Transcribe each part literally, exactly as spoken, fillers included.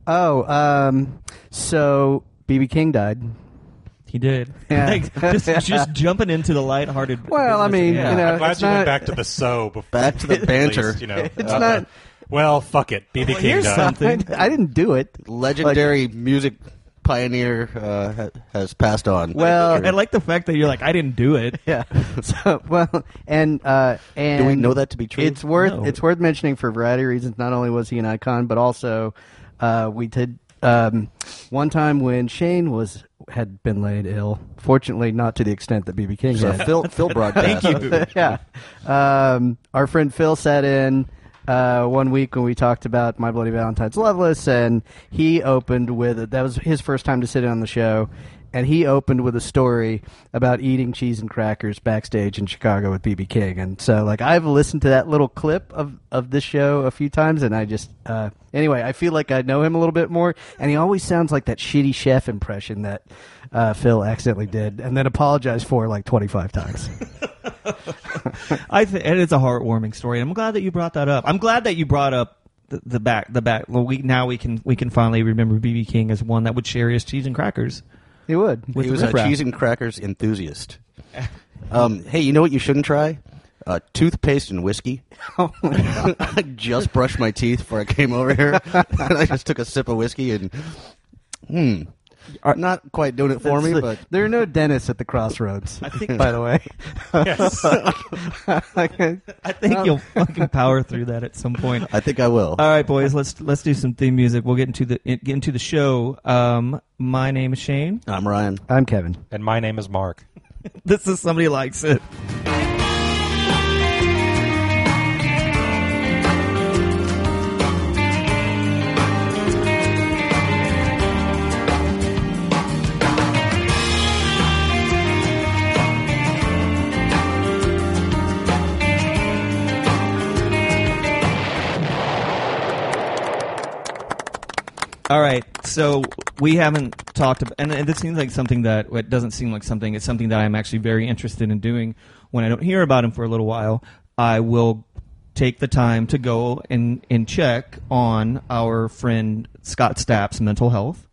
Oh, um, so B B King died. He did. Yeah. Like, just, just jumping into the lighthearted. Well, I mean, yeah. you know, I'm glad it's you not, went back to the so before. Back to the banter. Least, you know, It's uh, not. Well, fuck it. B B Well, King here's died. something. I didn't do it. Legendary music pioneer uh, ha- has passed on. Well, I like the fact that you're like, I didn't do it. Yeah. So well, and uh, and Do we know that to be true? It's worth No. it's worth mentioning for a variety of reasons. Not only was he an icon, but also uh, we did um, one time when Shane was had been laid ill. Fortunately, not to the extent that B B King So had. Phil, Phil broadcast. Thank you. Yeah. Um, our friend Phil sat in uh, one week when we talked about My Bloody Valentine's Loveless, and he opened with that was his first time to sit in on the show. And he opened with a story about eating cheese and crackers backstage in Chicago with B B King. And so, like, I've listened to that little clip of, of this show a few times, and I just, uh, anyway, I feel like I know him a little bit more. And he always sounds like that shitty chef impression that uh, Phil accidentally did and then apologized for like twenty-five times. I th- and it's a heartwarming story. I'm glad that you brought that up. I'm glad that you brought up the, the back. The back. Well, we now we can we can finally remember B B King as one that would share his cheese and crackers. He would. With He was a Riff Raff. cheese and crackers enthusiast. Um, hey, you know what you shouldn't try? Uh, toothpaste and whiskey. Oh my God. I just brushed my teeth before I came over here. And I just took a sip of whiskey and, hmm, not quite doing it for That's me, the- but there are no dentists at the Crossroads. I think- by the way. Yes. I think you'll fucking power through that at some point. I think I will. All right, boys, let's let's do some theme music. We'll get into the get into the show. Um, my name is Shane. I'm Ryan. I'm Kevin. And my name is Mark. This is Somebody Likes It. All right, so we haven't talked about, and, and this seems like something that, well, it doesn't seem like something, it's something that I'm actually very interested in doing. When I don't hear about him for a little while, I will take the time to go and, and check on our friend Scott Stapp's mental health.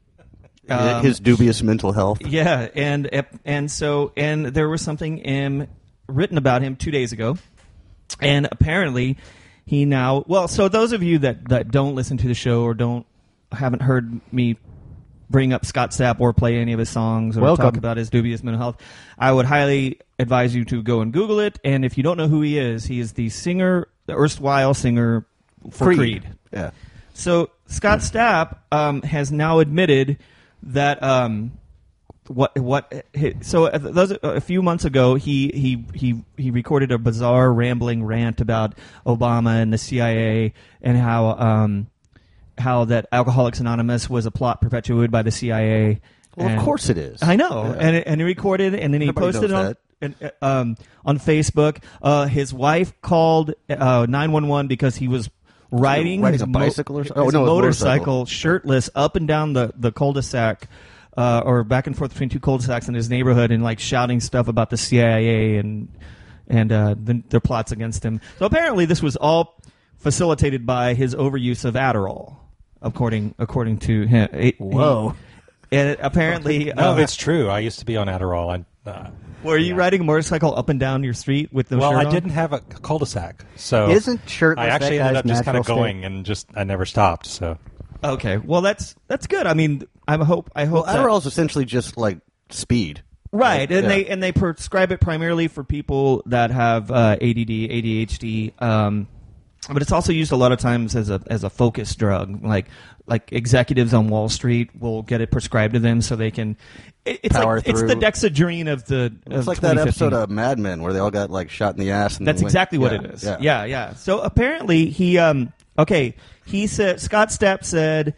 Um, His dubious mental health. Yeah, and and so and there was something um, written about him two days ago, and apparently he now well. So those of you that, that don't listen to the show or don't haven't heard me bring up Scott Stapp or play any of his songs or Welcome. talk about his dubious mental health, I would highly advise you to go and Google it. And if you don't know who he is, he is the singer, the erstwhile singer for Creed. Creed. Yeah. So Scott Stapp um, has now admitted that um, what what so those a few months ago he he he he recorded a bizarre rambling rant about Obama and the C I A and how um, how that Alcoholics Anonymous was a plot perpetuated by the C I A. Well, And of course it is. I know, Yeah. and and he recorded and then he Everybody posted it knows on. that. And, uh, um, on Facebook, uh, his wife called uh, nine one one because he was riding, Riding his a bicycle or his something? Oh, no, a motorcycle, motorcycle. shirtless, up and down the, the cul-de-sac, uh, or back and forth between two cul-de-sacs in his neighborhood, and like shouting stuff about the C I A and and uh, the, their plots against him. So apparently, this was all facilitated by his overuse of Adderall, according according to him. It- Whoa. he- and apparently, No, uh, it's true. I used to be on Adderall. I, uh, were you yeah. riding a motorcycle up and down your street with no Well, shirt I on? didn't have a cul-de-sac, so Isn't shirtless I actually that ended guy's up just kind of natural going state? and just I never stopped. So Okay, well that's that's good. I mean, I hope I hope Well, that- Adderall is essentially just like speed. right, and Yeah. they and they prescribe it primarily for people that have uh, A D D, A D H D. Um, but it's also used a lot of times as a as a focus drug, like like executives on Wall Street will get it prescribed to them so they can. It, it's Power like it's the through. Dexedrine of the. It's of like that twenty fifteen. episode of Mad Men where they all got like shot in the ass. And That's went- exactly what yeah, it is. Yeah. yeah, yeah. So apparently he, um, okay, he said Scott Stapp said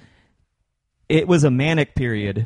it was a manic period.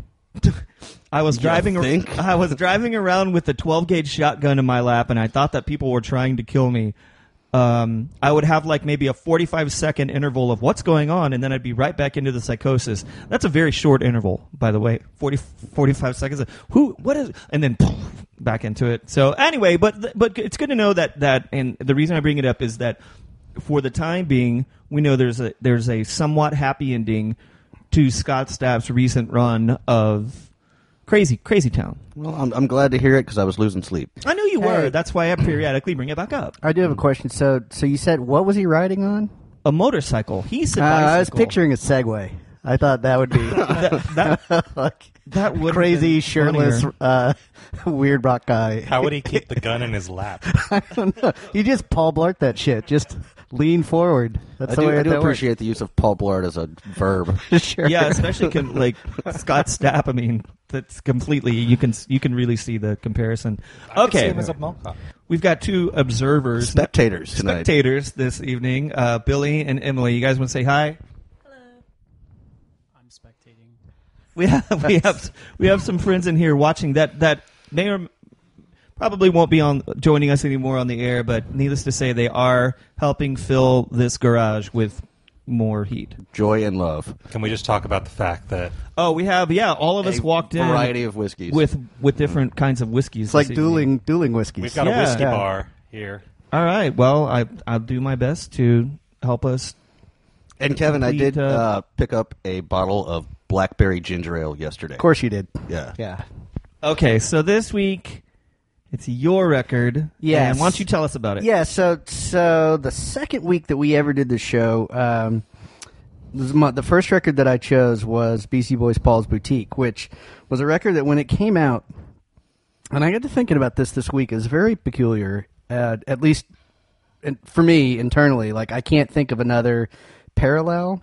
I was You driving. think? I was driving around with a twelve gauge shotgun in my lap, and I thought that people were trying to kill me. Um, I would have like maybe a forty-five second interval of what's going on, and then I'd be right back into the psychosis. That's a very short interval, by the way. forty, forty-five seconds. Of, Who? What is? And then poof, back into it. So anyway, but but it's good to know that that. And the reason I bring it up is that for the time being, we know there's a there's a somewhat happy ending to Scott Stapp's recent run of Crazy Crazy Town. Well, I'm, I'm glad to hear it because I was losing sleep. I knew you Hey. were. That's why I periodically bring it back up. I do have a question. So, so you said what was he riding on? A motorcycle. He said Uh, bicycle. I was picturing a Segway. I thought that would be that. That, like that would crazy, shirtless, funnier. uh, weird rock guy. How would he keep the gun in his lap? I don't know. You just Paul Blart that shit. Just lean forward. That's I the do, way I do that appreciate the use of Paul Blart as a verb. works. Sure. Yeah, especially con- like Scott Stapp. I mean, that's completely. You can you can really see the comparison. I could see Okay, him as a mohawk. we've got two observers, Spectators tonight. spectators this evening. Uh, Billy and Emily. You guys want to say hi? I'm spectating. We have we have we have some friends in here watching that that may or probably won't be on joining us anymore on the air, but needless to say, they are helping fill this garage with more heat. Joy and love. Can we just talk about the fact that Oh, we have yeah. All of us A walked in variety of whiskeys. with with different kinds of whiskeys. It's like this evening. dueling, dueling whiskeys. we've got Yeah. a whiskey Yeah. bar here? All right. Well, I I'll do my best to help us. And Kevin, I complete, did uh, uh, pick up a bottle of blackberry ginger ale yesterday. Of course you did. Yeah. Yeah. Okay, so this week it's your record. Yes. And why don't you tell us about it? Yeah, so so the second week that we ever did the show, um, this is my, the first record that I chose was Beastie Boys' Paul's Boutique, which was a record that when it came out, and I got to thinking about this this week, is very peculiar, uh, at least in- for me internally. Like, I can't think of another parallel.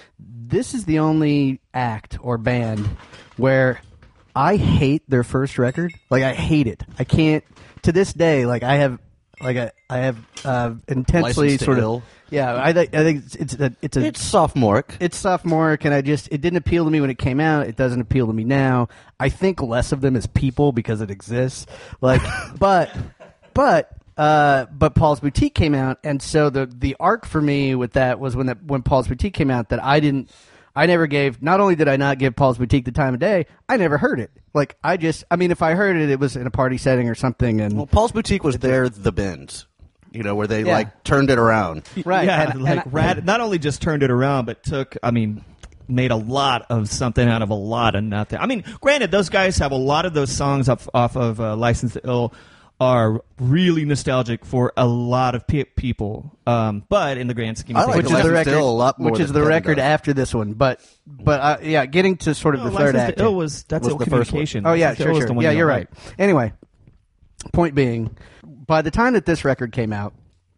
This is the only act or band where I hate their first record. Like, I hate it. I can't, to this day, like, I have, like, I, I have uh, intensely License to sort Ill. of, yeah, I, think I think it's, it's a, it's a, It's sophomoric. it's sophomoric, and I just it didn't appeal to me when it came out. It doesn't appeal to me now. I think less of them as people because it exists. Like, but but uh, but Paul's Boutique came out, and so the the arc for me with that was when that when Paul's Boutique came out that I didn't. I never gave. Not only did I not give Paul's Boutique the time of day, I never heard it. Like, I just. I mean, if I heard it, it was in a party setting or something, and Well, Paul's Boutique was there, the Bends. You know, where they, Yeah. like, turned it around. right, Yeah, and- like and I- rad, not only just turned it around, but took, I mean, made a lot of something out of a lot of nothing. I mean, granted, those guys have a lot of those songs off, off of uh, License to Ill are really nostalgic for a lot of pe- people. Um, but in the grand scheme of I like things, which is the License to record, Ill a lot more which is than the Kevin record does. after this one. But but uh, yeah, getting to sort of No, the third License act. to Ill was that's was Ill the first one. Communication. Oh yeah, License to sure, Ill was sure. the one Yeah, you you're don't right. like. Anyway, point being, by the time that this record came out,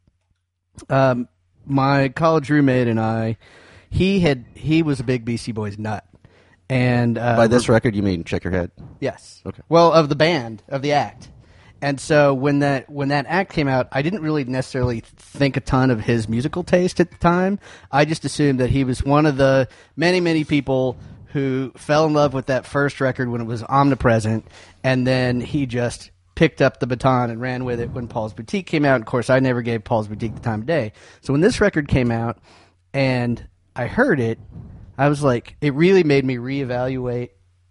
um, my college roommate and I, he had he was a big Beastie Boys nut, and uh, By this record, you mean Check Your Head? yes, Okay. well, of the band of the act. And so when that when that act came out, I didn't really necessarily think a ton of his musical taste at the time. I just assumed that he was one of the many many people who fell in love with that first record when it was omnipresent, and then he just picked up the baton and ran with it when Paul's Boutique came out. Of course, I never gave Paul's Boutique the time of day. So when this record came out and I heard it, I was like, it really made me reevaluate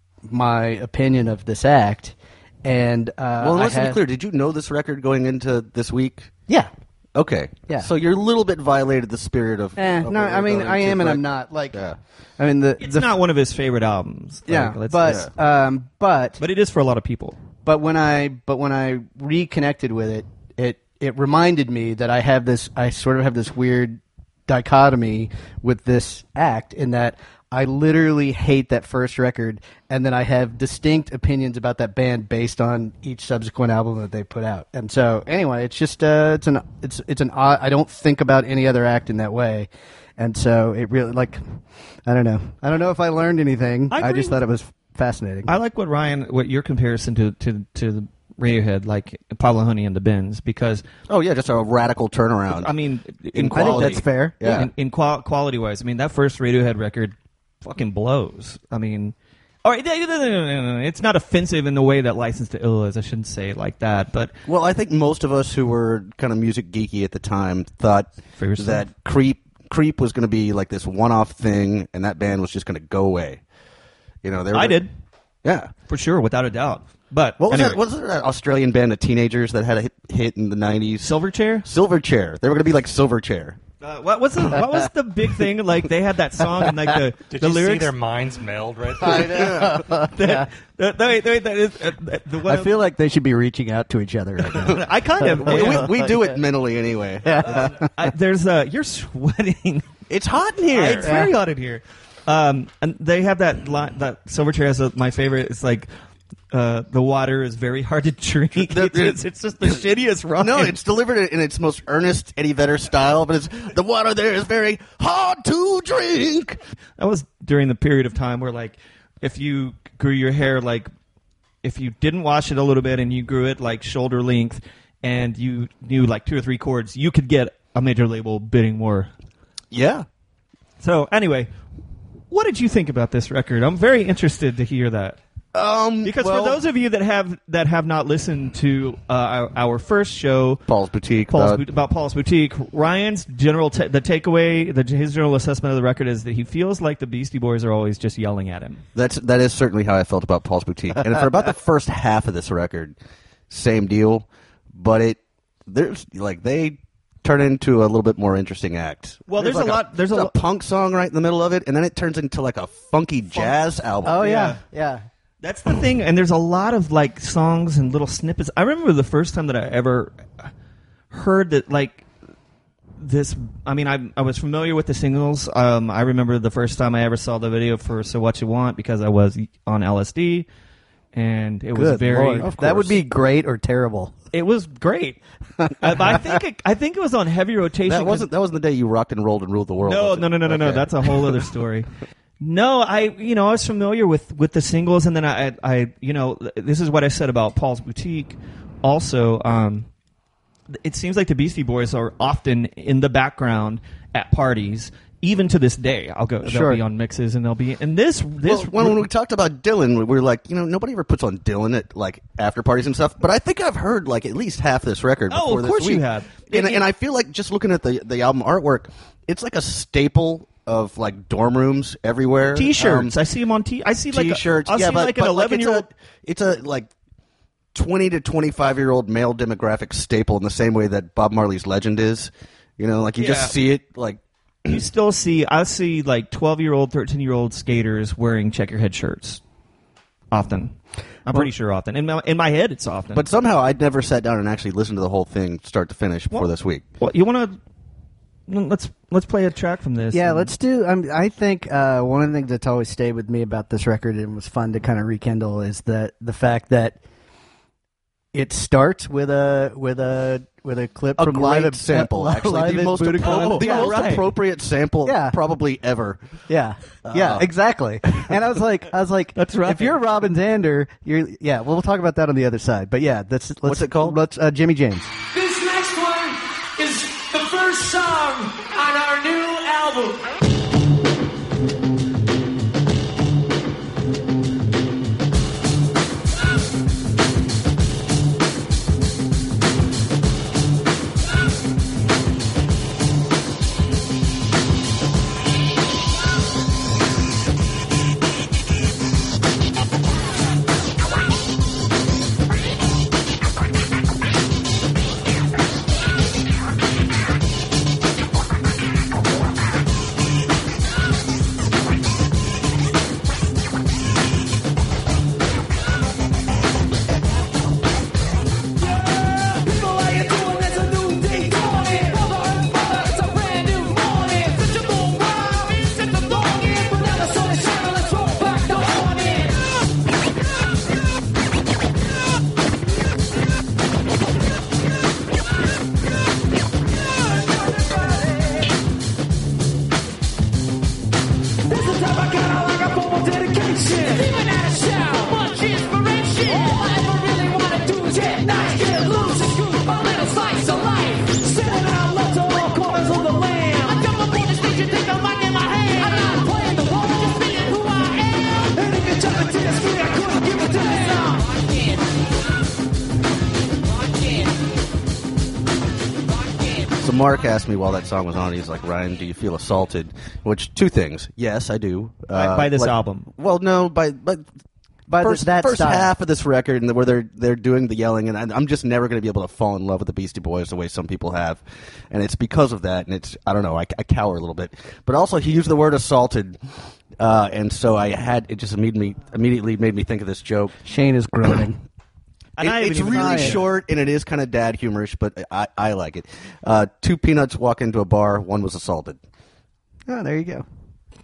my opinion of this act. And uh, Well, I let's be had- clear. Did you know this record going into this week? Yeah. Okay. Yeah. So you're a little bit violated the spirit of. Eh, of no, what we're I mean, going I am to, and but- I'm not. Like, Yeah. I mean, the It's the, not one of his favorite albums. Like, yeah, let's but just- um, but but it is for a lot of people. but when I but when I reconnected with it, it it reminded me that I have this. I sort of have this weird dichotomy with this act in that I literally hate that first record, and then I have distinct opinions about that band based on each subsequent album that they put out. And so, anyway, it's just uh, it's an it's it's an odd, I don't think about any other act in that way, and so it really like I don't know I don't know if I learned anything. I I, agree just with- thought it was fascinating. I like what Ryan, what your comparison to to to the Radiohead, like Pablo Honey and the Bends, because Oh yeah, just a radical turnaround. I mean, in In I think quality, that's fair. Yeah. In, in qual- quality wise, I mean that first Radiohead record fucking blows. I mean, all right, it's not offensive in the way that License to Ill is. I shouldn't say it like that, but Well, I think most of us who were kind of music geeky at the time thought For yourself. that Creep Creep was going to be like this one-off thing, and that band was just going to go away. You know, they were I did Yeah. for sure, without a doubt. But What was anyway, that? What was that Australian band of teenagers that had a hit, hit in the nineties? Silverchair? Silverchair. They were going to be like Silverchair. Uh, what was the what was the big thing? Like they had that song and like the Did the you lyrics. see their minds meld right I there? know. Yeah. the, the, wait, wait, that is, uh, the one I feel like they should be reaching out to each other right now. I kind of. We, yeah. we, we do it mentally anyway. I, there's uh, you're sweating. It's hot in here. It's very hot in here. Um, and they have that line, that Silverchair has a, my favorite. It's like uh, the water is very hard to drink. The- it's, it's, it's just the shittiest rhyme. No, it's delivered in its most earnest Eddie Vedder style, but it's the water there is very hard to drink. That was during the period of time where, like, if you grew your hair, like, if you didn't wash it a little bit and you grew it like shoulder length, and you knew like two or three chords, you could get a major label bidding more. Yeah. So anyway, what did you think about this record? I'm very interested to hear that. Um, Because well, for those of you that have that have not listened to uh, our, our first show, Paul's Boutique, Paul's, uh, Bu- about Paul's Boutique, Ryan's general ta- the takeaway, the, his general assessment of the record is that he feels like the Beastie Boys are always just yelling at him. that's that is certainly how I felt about Paul's Boutique, and for about the first half of this record, same deal. But it there's like they turn into a little bit more interesting act. Well, there's like a lot- there's a a lo- punk song right in the middle of it, and then it turns into like a funky jazz album. Oh yeah, yeah. That's the thing, and there's a lot of like songs and little snippets. I remember the first time that I ever heard that, like this. I mean, I I was familiar with the singles. Um, I remember the first time I ever saw the video for "So What You Want" because I was on L S D, and it was Good very. Lord. That would be great or terrible. It was great. I, I think it, I think it was on heavy rotation. That 'cause- wasn't that wasn't the day you rocked and rolled and ruled the world. No, was it? no, no, no, no, no. Okay. That's a whole other story. No, I, you know, I was familiar with, with the singles, and then I, I, you know, this is what I said about Paul's Boutique. Also, um, it seems like the Beastie Boys are often in the background at parties, even to this day. I'll go. Sure. They'll be on mixes, and they'll be. And this, this. Well, when, when we talked about Dylan, we were like, you know, nobody ever puts on Dylan at like after parties and stuff. But I think I've heard like at least half this record. Oh, before of this course you week. have. And, It- and I feel like just looking at the the album artwork, it's like a staple of like dorm rooms everywhere. T-shirts. Um, I see them on T. I see like T-shirts. A, I'll yeah, see but, like an but, eleven year old. It's a, it's a like twenty to twenty-five year old male demographic staple in the same way that Bob Marley's Legend is. You know, like you Yeah. just see it like. You still see. I see like twelve year old, thirteen year old skaters wearing check your head shirts. Often, I'm pretty sure often. In my in my head, it's often. But somehow I'd never sat down and actually listened to the whole thing start to finish before Well, this week. well, you want to. Let's let's play a track from this. Yeah, and- let's do. Um, I think uh, one of the things that's always stayed with me about this record and was fun to kind of rekindle is that the fact that it starts with a with a with a clip A from great Live at sample, Live actually. at The most, Budokan. appro- the Yeah, most right. appropriate sample Yeah. probably ever. Yeah, yeah, exactly. And I was like, I was like, That's right. If you're Robin Zander, you're yeah. Well, we'll talk about that on the other side. But yeah, that's let's, What's it called? Let's uh, Jimmy James. This next one is the first song on our new album. People, how you doing? It's a new day dawning. Brother and brother, it's a brand new morning. Such a long while, it's such a longing. But now the sun is shining, let's roll back the horn in. This is the type of kind of like a formal dedication. Even out of shout, much inspiration. All I ever really want to do is get nice, get loose, and scoop a little slice of life. Sending out love to all corners of the land. I jump up on the stage and take a mic in my hand. I'm not playing the role, just being who I am. And if you jump into the street, I couldn't give a damn. So Mark asked me while that song was on, he's like, Ryan, do you feel assaulted? Which, two things. Yes, I do. By- Uh, by this like- album. Well, no, by, but by the, first, that first style. half of this record, and where they're they're doing the yelling, and I'm just never going to be able to fall in love with the Beastie Boys the way some people have, and it's because of that. And it's I don't know, I, I cower a little bit, but also he used the word assaulted, uh, and so I had it just immediately immediately made me think of this joke. Shane is groaning. And It- I haven't it's even really tried it. short, and it is kind of dad humorish, but I, I like it. Uh, two peanuts walk into a bar. One was assaulted. Oh, there you go.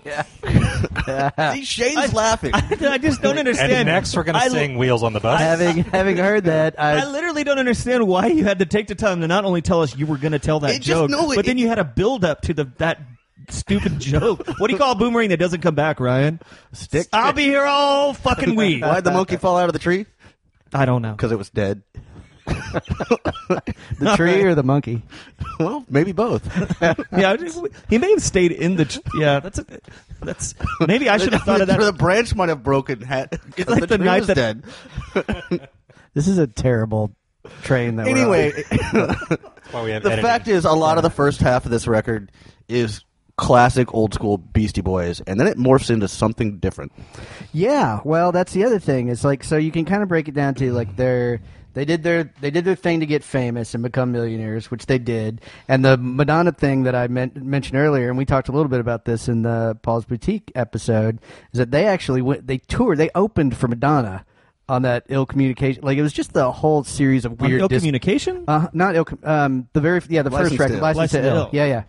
See, Shane's laughing. I just don't understand. And next we're going I to l- sing Wheels on the Bus. having having heard that, I I, literally don't understand why you had to take the time to not only tell us you were going to tell that It just- joke, no, it- but then you had a build up to the that stupid joke. What do you call a boomerang that doesn't come back, Ryan? Stick. I'll be here all fucking week. Why'd the monkey fall out of the tree? I don't know. Because it was dead. the tree or the monkey. Well, maybe both. Yeah, I just- he may have stayed in the. Tr- yeah, that's a, that's maybe I should have thought of that. The branch might have broken. Hat. It's like the tree night was that- dead. This is a terrible train that. Anyway, That's why we have the editing. fact is, a lot of the first half of this record is classic old school Beastie Boys, and then it morphs into something different. Yeah, well, that's the other thing. It's like so you can kind of break it down to like they're they did their they did their thing to get famous and become millionaires, which they did. And the Madonna thing that I men- mentioned earlier, and we talked a little bit about this in the Paul's Boutique episode, is that they actually went they toured, they opened for Madonna on that Ill Communication. Like it was just the whole series of On weird ill dis- communication. Uh, not Ill. Com- Um, the very yeah the License first to record, Ill. License, License to to Ill. Ill. Yeah, yeah.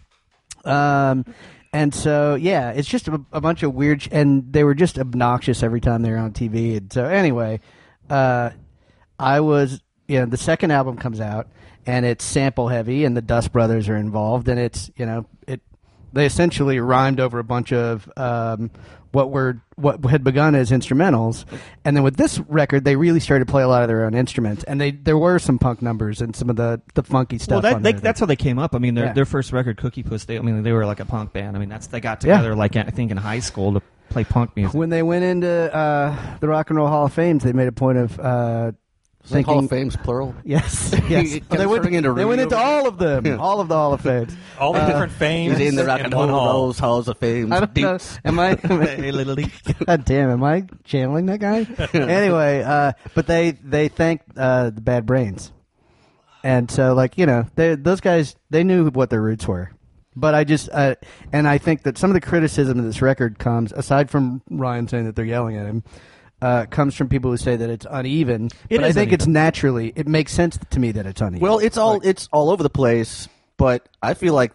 Um, and so yeah, it's just a, a bunch of weird, sh- and they were just obnoxious every time they were on T V. And so anyway, uh, I was, you know, the second album comes out, and it's sample heavy, and the Dust Brothers are involved, and it's, you know, it they essentially rhymed over a bunch of um, what were what had begun as instrumentals, and then with this record, they really started to play a lot of their own instruments, and they there were some punk numbers and some of the, the funky stuff. Well, that, on they, there. that's how they came up. I mean, their Yeah. their first record, Cookie Puss. They, I mean, they were like a punk band. I mean, that's they got together Yeah. like I think in high school to play punk music. When they went into uh, the Rock and Roll Hall of Fame, they made a point of uh, Like Hall thinking. of Fame's plural. Yes, yes. It they kept went, turning into they went Rudy into over- all of them, Yeah. all of the Hall of Fames. all the different fames He's in the Rock and one Roll hall. Rolls Halls of Fame. I don't know. Dukes. Am I? Hey, little league. God damn, am I channeling that guy? Anyway, uh, but they they thanked uh, the Bad Brains, and so like you know, they, those guys they knew what their roots were. But I just uh, and I think that some of the criticism of this record comes aside from Ryan saying that they're yelling at him. Uh, comes from people who say that it's uneven, It but I is think uneven. it's naturally. It makes sense to me that it's uneven. Well, it's all it's all over the place, but I feel like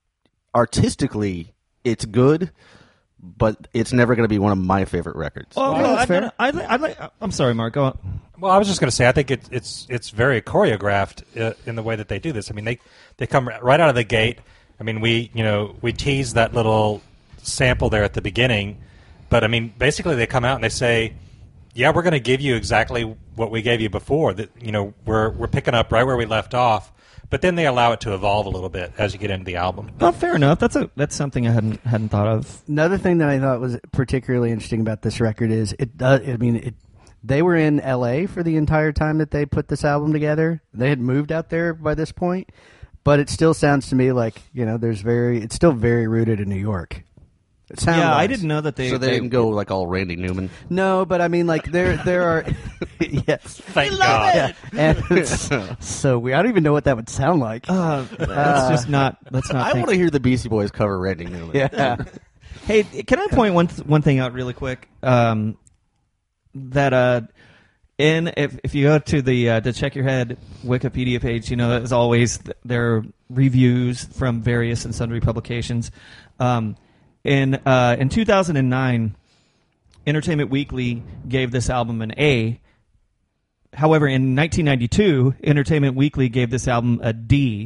artistically it's good, but it's never going to be one of my favorite records. Oh, Well, well, that's I'd, fair. I'd, I'd, like. I'm sorry, Mark. Go on. Well, I was just going to say, I think it, it's it's very choreographed uh, in the way that they do this. I mean, they they come right out of the gate. I mean, we you know we tease that little sample there at the beginning, but I mean, basically they come out and they say, "Yeah, we're going to give you exactly what we gave you before. That you know we're we're picking up right where we left off." But then they allow it to evolve a little bit as you get into the album. Oh, fair enough. That's a that's something I hadn't hadn't thought of. Another thing that I thought was particularly interesting about this record is it does. I mean, it. They were in L A for the entire time that they put this album together. They had moved out there by this point, but it still sounds to me like you know, there's very. It's still very rooted in New York. Sound Yeah, I wise. didn't know that they. so they, didn't go like all Randy Newman. No, but I mean, like there, there are. Yes, Thank God. yeah, and it's so weird. I don't even know what that would sound like. Uh, that's just not. Let's not. I think- want to hear the Beastie Boys cover Randy Newman. Yeah. Hey, can I point one one thing out really quick? Um, that uh, in if if you go to the uh, to Check Your Head Wikipedia page, you know, as always, th- there are reviews from various and sundry publications. Um, in uh, in two thousand nine, Entertainment Weekly gave this album an A. However, in nineteen ninety-two, Entertainment Weekly gave this album a D.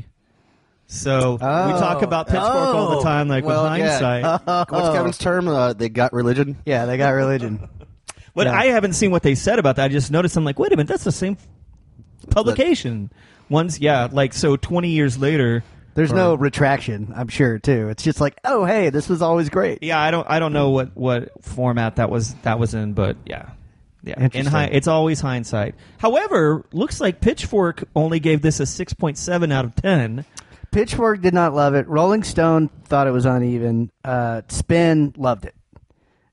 So we talk about Pitchfork all the time, like Well, with yeah. hindsight. What's Kevin's term? Uh, they got religion. Yeah, they got religion. But Yeah. I haven't seen what they said about that. I just noticed. I'm like, wait a minute, that's the same publication. One's yeah, like so. Twenty years later, There's or- no retraction, I'm sure, too. It's just like, oh, hey, this was always great. Yeah, I don't. I don't know what, what format that was that was in, but yeah, yeah. In Interesting. hi- it's always hindsight. However, looks like Pitchfork only gave this a six point seven out of ten. Pitchfork did not love it. Rolling Stone thought it was uneven. Uh, Spin loved it.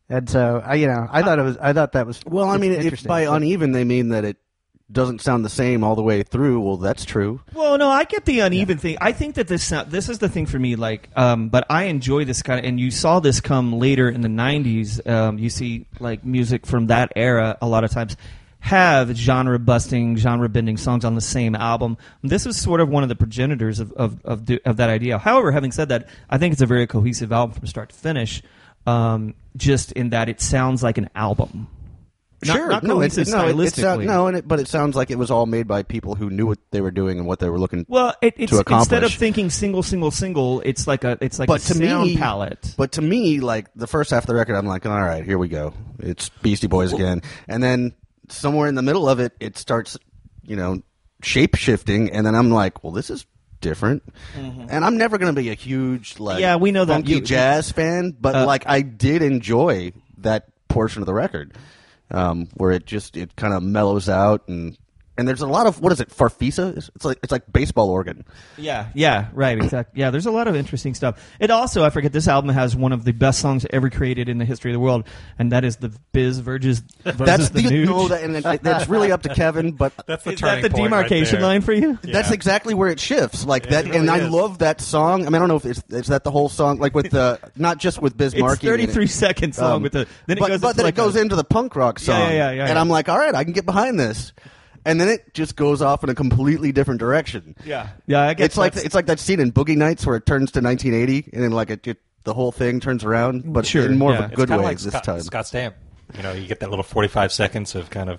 And so, I, you know, I thought it was. I thought that was. Well, I mean, if interesting. by So- uneven they mean that it doesn't sound the same all the way through, well, that's true. Well, no, I get the uneven thing. I think that this sound, this is the thing for me. Like, um, but I enjoy this kind of. And you saw this come later in the nineties. Um, you see, like music from that era a lot of times have genre busting, genre bending songs on the same album. This is sort of one of the progenitors of of of, the, of that idea. However, having said that, I think it's a very cohesive album from start to finish. Um, just in that it sounds like an album. Not, Sure, not no, it, cohesive no, it, it sound, stylistically. no, and it, but it sounds like it was all made by people who knew what they were doing and what they were looking. Well, it, it's to accomplish. instead of thinking single, single, single, it's like a it's like But a to sound me, palette. But to me, like the first half of the record, I'm like, all right, here we go. It's Beastie Boys again, and then somewhere in the middle of it, it starts, you know, shape shifting, and then I'm like, well, this is different. Mm-hmm. And I'm never going to be a huge like Yeah, we know that. funky You- jazz fan, but Uh, like I did enjoy that portion of the record. Um, where it just it kind of mellows out and and there's a lot of what is it farfisa? It's, it's like it's like baseball organ. Yeah, yeah, right, exactly. Yeah, there's a lot of interesting stuff. It also, I forget, this album has one of the best songs ever created in the history of the world, and that is the Biz versus, versus That's the the, Nuge. no, that, and it- that's really up to Kevin, but That's the Is turning that the point right demarcation there. line for you? Yeah. that's exactly where it shifts. Like Yeah, that, it really and I is. love that song. I mean, I don't know if it's is that the whole song, like with the not just with Biz It's Markie. thirty-three seconds long Um, with the. Then it but goes but into then like it goes a, into the punk rock Yeah, song, yeah, yeah, yeah, and yeah. I'm like, all right, I can get behind this. And then it just goes off in a completely different direction. Yeah, yeah. I guess It's like that's- it's like that scene in Boogie Nights where it turns to nineteen eighty, and then like it, it the whole thing turns around, but Sure, in more yeah. of a It's good kinda way like this Scott, time. Scott Stamp. You know, you get that little forty-five seconds of kind of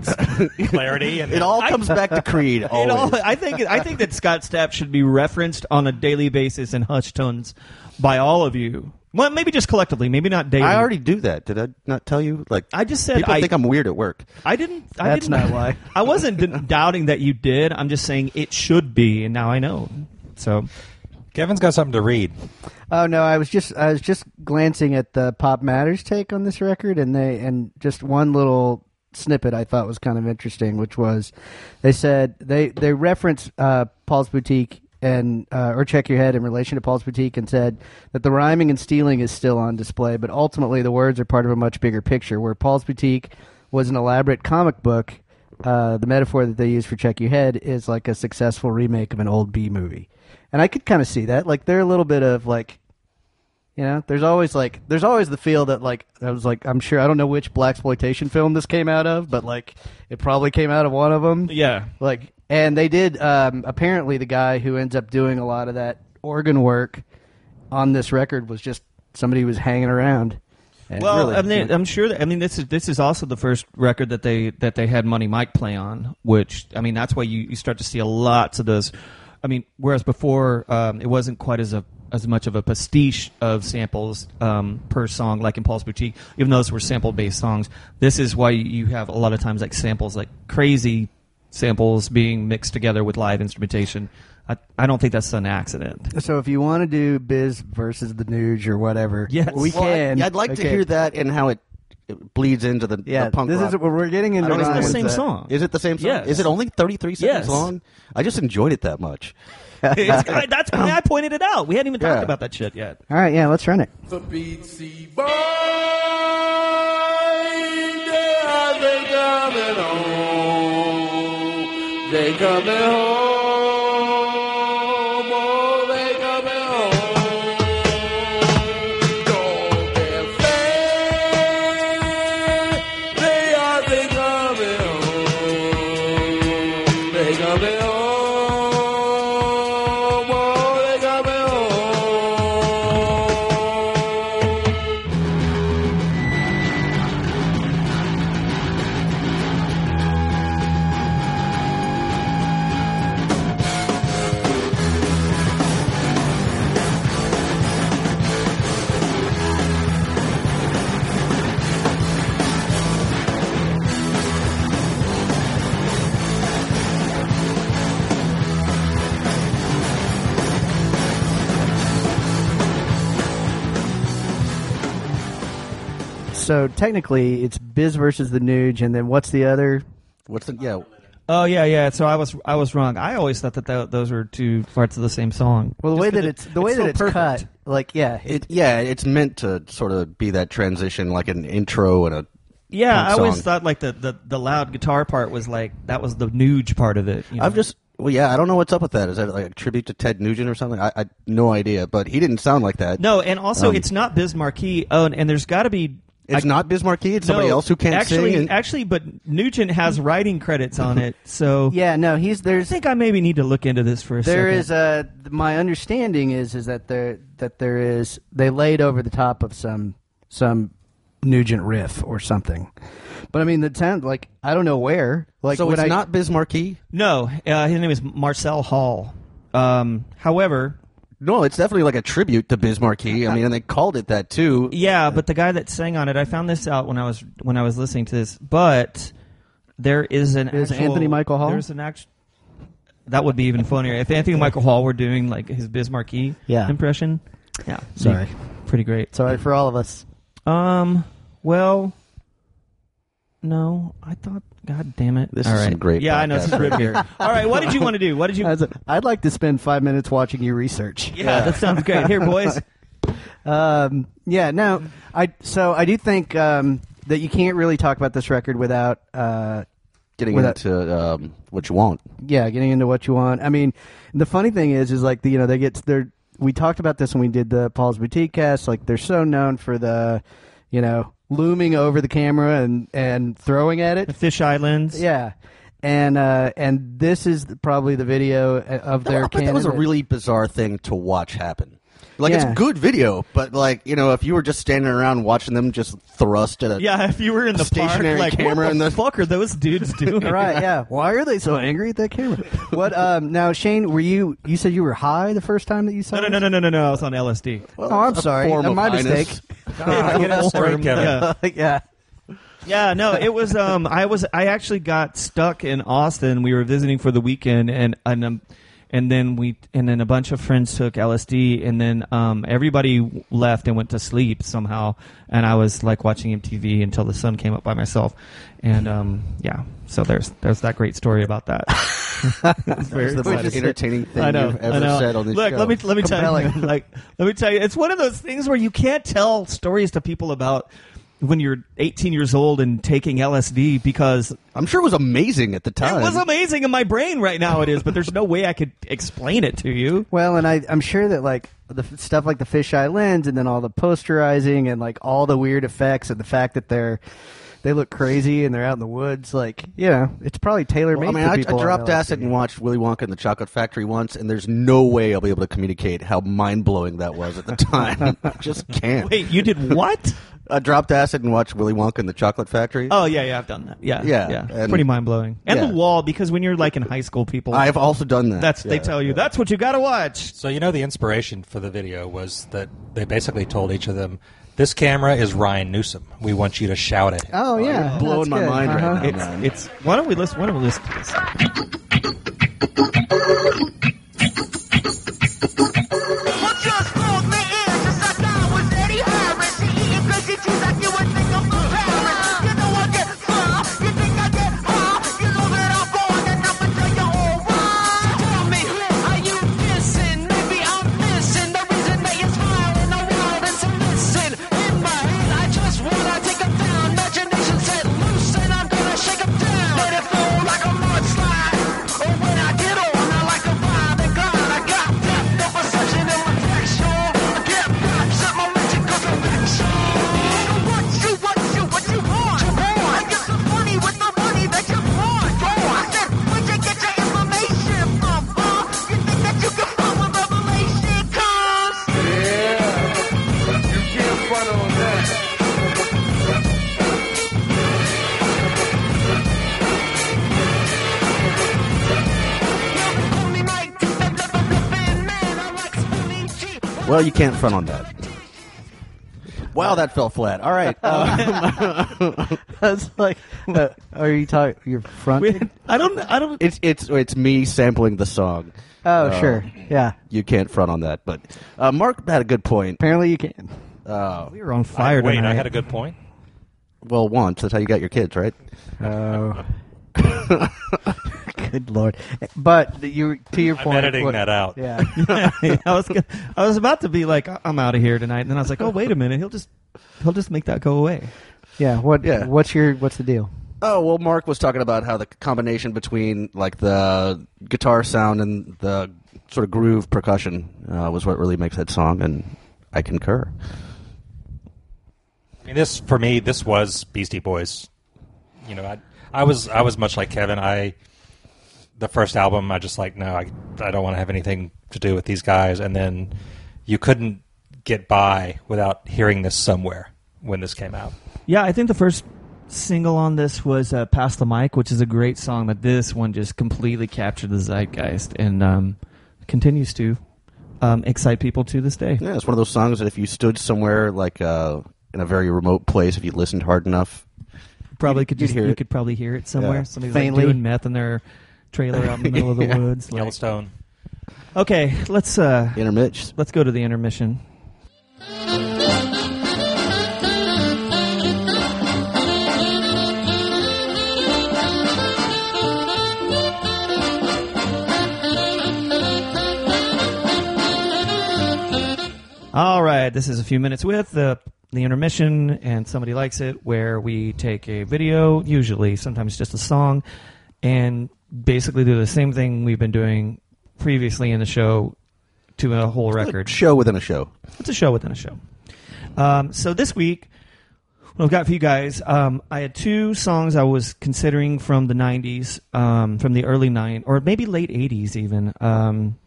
clarity, and It all comes back to Creed. It Always. all, I think I think that Scott Stapp should be referenced on a daily basis in hushed tones by all of you. Well, maybe just collectively, maybe not daily. I already do that. Did I not tell you? Like I just said people I think I'm weird at work. I didn't. I That's didn't, not why. I wasn't d- doubting that you did. I'm just saying it should be, and now I know. So Kevin's got something to read. Oh no, I was just I was just glancing at the Pop Matters take on this record, and they and just one little snippet I thought was kind of interesting, which was they said they they referenced uh, Paul's Boutique and uh, or Check Your Head in relation to Paul's Boutique, and said that the rhyming and stealing is still on display, but ultimately the words are part of a much bigger picture. Where Paul's Boutique was an elaborate comic book, uh, the metaphor that they use for Check Your Head is like a successful remake of an old B movie. And I could kind of see that. Like, they're a little bit of, like, you know, there's always, like, there's always the feel that, like, I was like, I'm sure, I don't know which blaxploitation film this came out of, but, like, it probably came out of one of them. yeah, Like, and they did, um, apparently the guy who ends up doing a lot of that organ work on this record was just somebody who was hanging around. And well, really, I mean, I'm sure that. I mean, this is this is also the first record that they that they had Money Mike play on. Which I mean, that's why you, you start to see a lots of those. I mean, whereas before um, it wasn't quite as a as much of a pastiche of samples um, per song, like in Paul's Boutique, even though those were sample based songs. This is why you have a lot of times like samples, like crazy samples being mixed together with live instrumentation. I, I don't think that's an accident. so if you want to do Biz versus the Nuge or whatever, Yes. we Well, can. I, I'd like to Okay. hear that and how it, it bleeds into the, Yeah, the punk this rock. is what we're getting into. I don't even It's the Ryan's, same uh, song. Is it the same song? Yes. Is it only thirty-three seconds Yes. long? I just enjoyed it that much. It's, I, that's why I pointed it out. We hadn't even talked Yeah. about that shit yet. All right, yeah, let's run it. The Beatsy Boys, they are they coming home. They coming home. Oh, they coming home. Don't get afraid. They are they coming home. They coming home. Oh, they coming home. So technically, it's Biz versus the Nuge, and then what's the other? What's the yeah? Oh yeah, yeah. So I was I was wrong. I always thought that th- those were two parts of the same song. Well, the Just way 'cause that it- it's the way it's that so it's perfect. cut, like yeah, it, It, yeah, it's meant to sort of be that transition, like an intro and a. Yeah, punk I always song. thought like the, the, the loud guitar part was like that was the Nuge part of it. You know? I've just. Well, yeah, I don't know what's up with that. Is that like a tribute to Ted Nugent or something? I, I no idea, but he didn't sound like that. no, and also Um, it's not Biz Markie. Oh, and, and there's got to be. It's I- not Biz Markie. It's somebody no, else who can't actually, sing. And, Actually, but Nugent has writing credits on it, so yeah. No, he's I there's think I maybe need to look into this for a there second. is a my understanding is is that there that there is they laid over the top of some some Nugent riff or something, but I mean the sound like I don't know where like so when it's I, not Biz Markie. No, uh, his name is Marcel Hall. Um, however, No, it's definitely like a tribute to Biz Markie. I mean, and they called it that too. yeah, but the guy that sang on it, I found this out when I was when I was listening to this. But there is an Is actual, Anthony Michael Hall? There's an actual. That would be even funnier if Anthony Michael Hall were doing like his Biz Markie Yeah. impression. Yeah, Sorry. pretty great. sorry for all of us. Um, well, no, I thought. God damn it! This All is right. some great Yeah, I know. This is podcast great right here. All right, what did you want to do? What did you? As a, I'd like to spend five minutes watching you research. Yeah, that sounds great. Here, boys. Um, yeah, no, I so I do think um, that you can't really talk about this record without uh, Getting Without- into um, what you want. yeah, getting into what you want. I mean, the funny thing is, is like the, you know they get they're we talked about this when we did the Paul's Boutique cast. Like they're so known for the, you know, looming over the camera and and throwing at it. The Fish Islands. Yeah, and uh, and this is probably the video of their. I bet that was a canon. really bizarre thing to watch happen. Like Yeah. it's good video, but like you know, if you were just standing around watching them just thrust at a Yeah, if you were in the stationary park, like, camera what in the the- fuck are those dudes doing? Right, yeah. Why are they so angry at that camera? What? Um, now, Shane, were you? You said you were high the first time that you saw? No, no, no, this? no, no, no, no. I was on L S D. Oh, I'm a sorry. form Uh, of my highness. mistake. Yeah, get it straight, Kevin. Yeah. yeah. Yeah, no, it was. Um, I was. I actually got stuck in Austin. We were visiting for the weekend, and and um, and then we and then a bunch of friends took L S D, and then um, everybody left and went to sleep somehow, and I was like watching M T V until the sun came up by myself, and um, yeah. So there's there's that great story about that. It's very That's the most exciting. entertaining thing I know, you've ever I know. said on this Look, show. let me let me tell you, Compelling. like, let me tell you, it's one of those things where you can't tell stories to people about when you're eighteen years old and taking L S D because I'm sure it was amazing at the time. it was amazing in my brain right now. It is, but there's no way I could explain it to you. Well, and I, I'm sure that like the f- stuff like the fisheye lens, and then all the posterizing, and like all the weird effects, and the fact that they're they look crazy and they're out in the woods, like you know, it's probably tailor made. Well, I mean, for I, people I on dropped L S D. acid and watched Willy Wonka and the Chocolate Factory once, and there's no way I'll be able to communicate how mind blowing that was at the time. I just can't. Wait, you did what? I dropped acid and watched Willy Wonka and the Chocolate Factory. Oh yeah, yeah, I've done that. Yeah, Yeah, yeah. It's and- pretty mind blowing. And yeah. the wall, because when you're like in high school, people I've also done that. that's they Yeah, tell you yeah. that's what you got to watch. So you know the inspiration for the video was that they basically told each of them, "This camera is Ryan Newsom. We want you to shout at him." Oh yeah, You're blowing that's my good. mind right Uh-huh. now. It's man. it's why don't we listen? Why don't we listen to this? What just pulled me in just like I was Eddie Harris. Eating crazy cheese like you would think I'm from Paris. You know I get far, you think I get high. You know that I'm born and I'm until you're all right. Tell me, are you missing? Maybe I'm missing the reason that you're smiling around and so listen. In my head, I just wanna take 'em down. Imagination said loose and I'm gonna shake 'em down. Let it flow like a mudslide. Oh, when I get on, I like a vibe and glide. I got depth of perception and reflection. I get back, set my magic cause I'm action. What you, what you, what you want? You want? I get some money with the money that you want. Go on. I said, where'd you get your information from, huh? You think that you can find where revelation comes? Yeah. You can't front on that. Only night, that never been man. I like Spoonie G. Well, you can't front on that. Wow, that fell flat. All right. Um, That's like, uh, are you talking your front? We, I don't. I don't. it's it's it's me sampling the song. oh uh, sure, yeah. You can't front on that. But uh, Mark had a good point. Apparently you can. Uh, We were on fire Wait, tonight. I had a good point. well, once that's how you got your kids, right? Oh. Good Lord. But you, to your I'm point, editing what- that out. Yeah. I was gonna, I was about to be like, I'm out of here tonight, and then I was like, oh wait a minute, he'll just he'll just make that go away. Yeah. What? Yeah. What's your? What's the deal? Oh, well, Mark was talking about how the combination between like the guitar sound and the sort of groove percussion uh, was what really makes that song, and I concur. I mean, this for me, this was Beastie Boys. You know, I I was I was much like Kevin. I the first album, I just like no, I I don't want to have anything to do with these guys. And then you couldn't get by without hearing this somewhere when this came out. Yeah, I think the first single on this was uh, "Pass the Mic," which is a great song. But this one just completely captured the zeitgeist and um, continues to um, excite people to this day. Yeah, it's one of those songs that if you stood somewhere like uh, in a very remote place, if you listened hard enough, Probably You'd- could you'd just hear you it. could probably hear it somewhere. Yeah. Somebody's like Faintly. doing meth in their trailer out in the middle of the Yeah. woods. Like- Yellowstone. okay, let's uh, intermitch. let's go to the intermission. All right, this is a few minutes with the the intermission, and Somebody Likes It, where we take a video, usually, sometimes just a song, and basically do the same thing we've been doing previously in the show to a whole record. Show within a show. It's a show within a show. Um, so this week, what I've got for you guys, um, I had two songs I was considering from the nineties, um, from the early nine or maybe late eighties even. Um,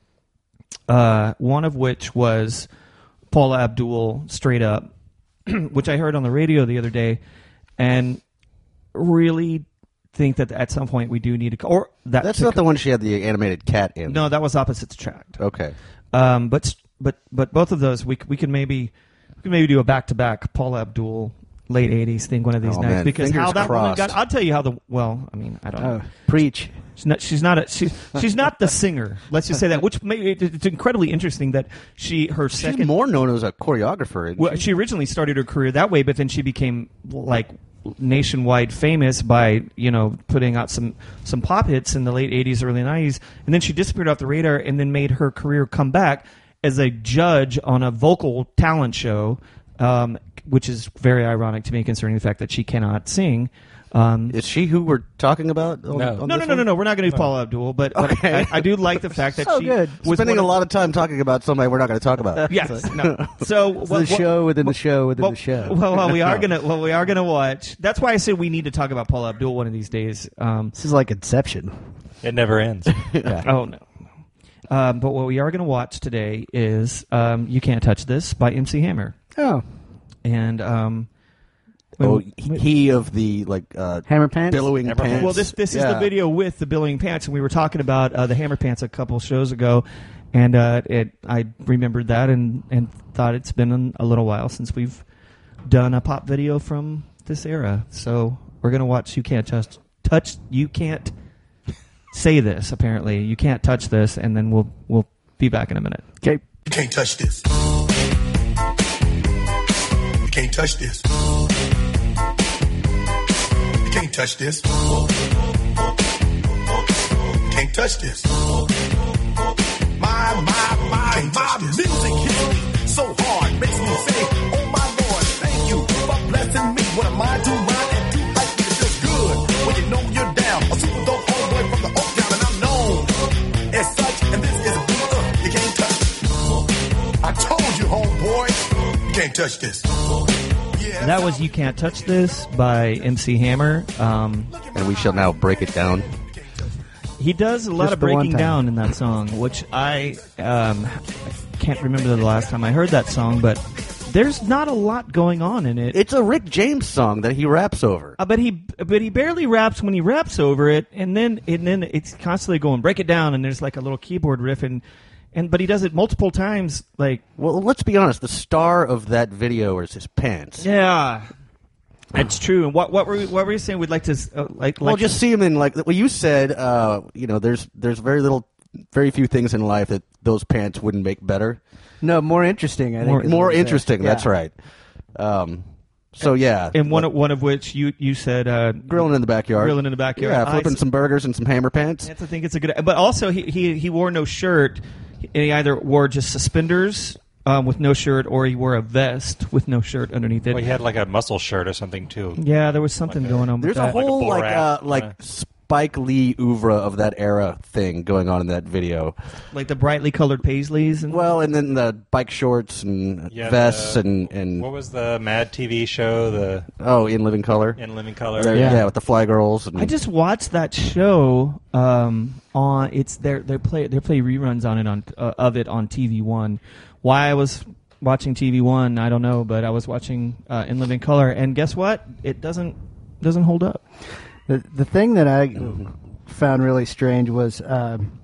uh, one of which was Paula Abdul, Straight Up, which I heard on the radio the other day, and really think that at some point we do need to. Or that That's to not the one she had the animated cat in. No, that was Opposites Attract. Okay. Um, but but but both of those we c- we could maybe we could maybe do a back to back Paula Abdul late eighties thing one of these Oh, nights man. because Fingers how that woman crossed. got. I'll tell you how the well. I mean, I don't know. Oh, preach. She's not. She's not a. She, she's not the singer. Let's just say that. Which may, it- it's incredibly interesting that she her She's second. more known as a choreographer. isn't Well, she? she originally started her career that way, but then she became like nationwide famous by you know putting out some some pop hits in the late eighties, early nineties, and then she disappeared off the radar, and then made her career come back as a judge on a vocal talent show, um, which is very ironic to me considering the fact that she cannot sing. Um, Is she who we're talking about? on- No. on no, this no, no, one? no, no. We're not going to do Paula Abdul, but, but Okay. I, I do like the fact that So she good. was Spending one a lot of time talking about somebody we're not going to talk about. Yes. No. So It's what- the what- show within the show within well, the show. Well, well, we are gonna. Well, we are gonna watch. That's why I said we need to talk about Paula Abdul one of these days. Um, This is like Inception. It never ends. oh no. Um, but what we are going to watch today is um, "You Can't Touch This" by M C Hammer, Oh, and um, Oh, when- he he of the like uh, Hammer Pants. billowing Hammer pants. well, this this is the Yeah. video with the billowing pants, and we were talking about uh, the Hammer Pants a couple shows ago, and uh, it I remembered that and and thought it's been a little while since we've done a pop video from this era, so we're gonna watch "You Can't Touch Touch You Can't Say This." Apparently, you can't touch this, and then we'll we'll be back in a minute. Okay. You can't touch this. You can't touch this. You can't touch this. You can't touch this. My, my, my, my music hits me so hard, makes me say, oh my Lord, thank you for blessing me. What am I to rhyme and do like me? It feels good when you know you're down. A super dope homeboy from the Oak Town, and I'm known as such. And this is a beat uh, you can't touch. I told you, homeboy, you can't touch this. Yeah, That was "You Can't Touch This" by M C Hammer. Um, And we shall now break it down. He does a lot Just of the one breaking time. down in that song, which I um, can't remember the last time I heard that song, but there's not a lot going on in it. It's a Rick James song that he raps over. Uh, but he but he barely raps when he raps over it, and then and then it's constantly going break it down, and there's like a little keyboard riff, and and but he does it multiple times, like Well, let's be honest. The star of that video is his pants. yeah. It's true. And what what were we, what were you saying? We'd like to uh, like Well, like just see him in like well, you said. Uh, you know, there's there's very little, very few things in life that those pants wouldn't make better. No, more interesting. I think. More- is More what he said. interesting. Yeah. That's right. Um, So yeah, And one of, one of which you you said uh, grilling in the backyard, grilling in the backyard. Yeah, flipping I, some burgers and some hammer pants. That's, I think it's a good. But also, he he, he wore no shirt. And he either wore just suspenders um, with no shirt, or he wore a vest with no shirt underneath it. Well, he had like a muscle shirt or something too. Yeah, there was something Like a- going on. There's with a that. whole bull like rat, uh, like yeah. Spike Lee oeuvre of that era thing going on in that video. like the brightly colored paisleys. And Well, and then the bike shorts and Yeah, vests the- and and What was the Mad T V show? The oh, in living color. In Living Color. There- Yeah. yeah. with the fly girls. And I just watched that show um, on. It's they they play they play reruns on it on uh, of it on T V One. Why I was watching T V One, I don't know, but I was watching uh, In Living Color, and guess what? It doesn't doesn't hold up. The the thing that I found really strange was um,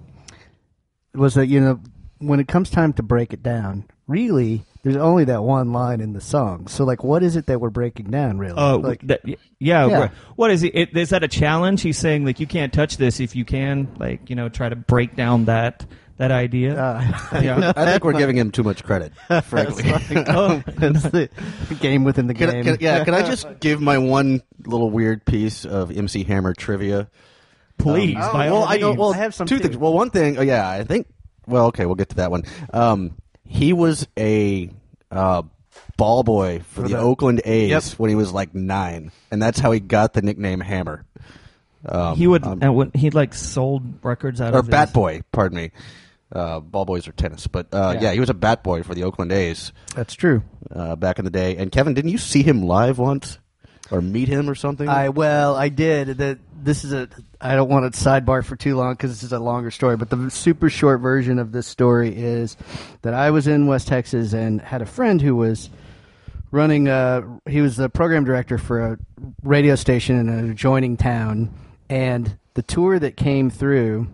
was that, you know, when it comes time to break it down, really there's only that one line in the song. So like, what is it that we're breaking down really? Oh, like, that, yeah. Yeah. wha- What is it, it? Is that a challenge? He's saying like you can't touch this if you can, like you know, try to break down that that idea. uh, yeah. I think we're giving him too much credit, frankly. Oh, it's the game within the Can I, game. can, yeah, can I just give my one little weird piece of M C Hammer trivia? please. Um, by oh, all well, I know. means. Well, I have some two too. things. Well, one thing. Oh, yeah, I think. Well, okay, we'll get to that one. Um, he was a uh, ball boy for, For the, the- Oakland A's Yep. when he was like nine, and that's how he got the nickname Hammer. Um, he would. um, uh, when he like sold records out or of bat his, boy. Pardon me. Uh, ball boys are tennis, but uh, Yeah. yeah. he was a bat boy for the Oakland A's That's true. uh, back in the day. And Kevin, didn't you see him live once, or meet him or something? I well, I did. The, this is a. I don't want to sidebar for too long because this is a longer story. But the super short version of this story is that I was in West Texas and had a friend who was running. A, he was the program director for a radio station in an adjoining town, and the tour that came through,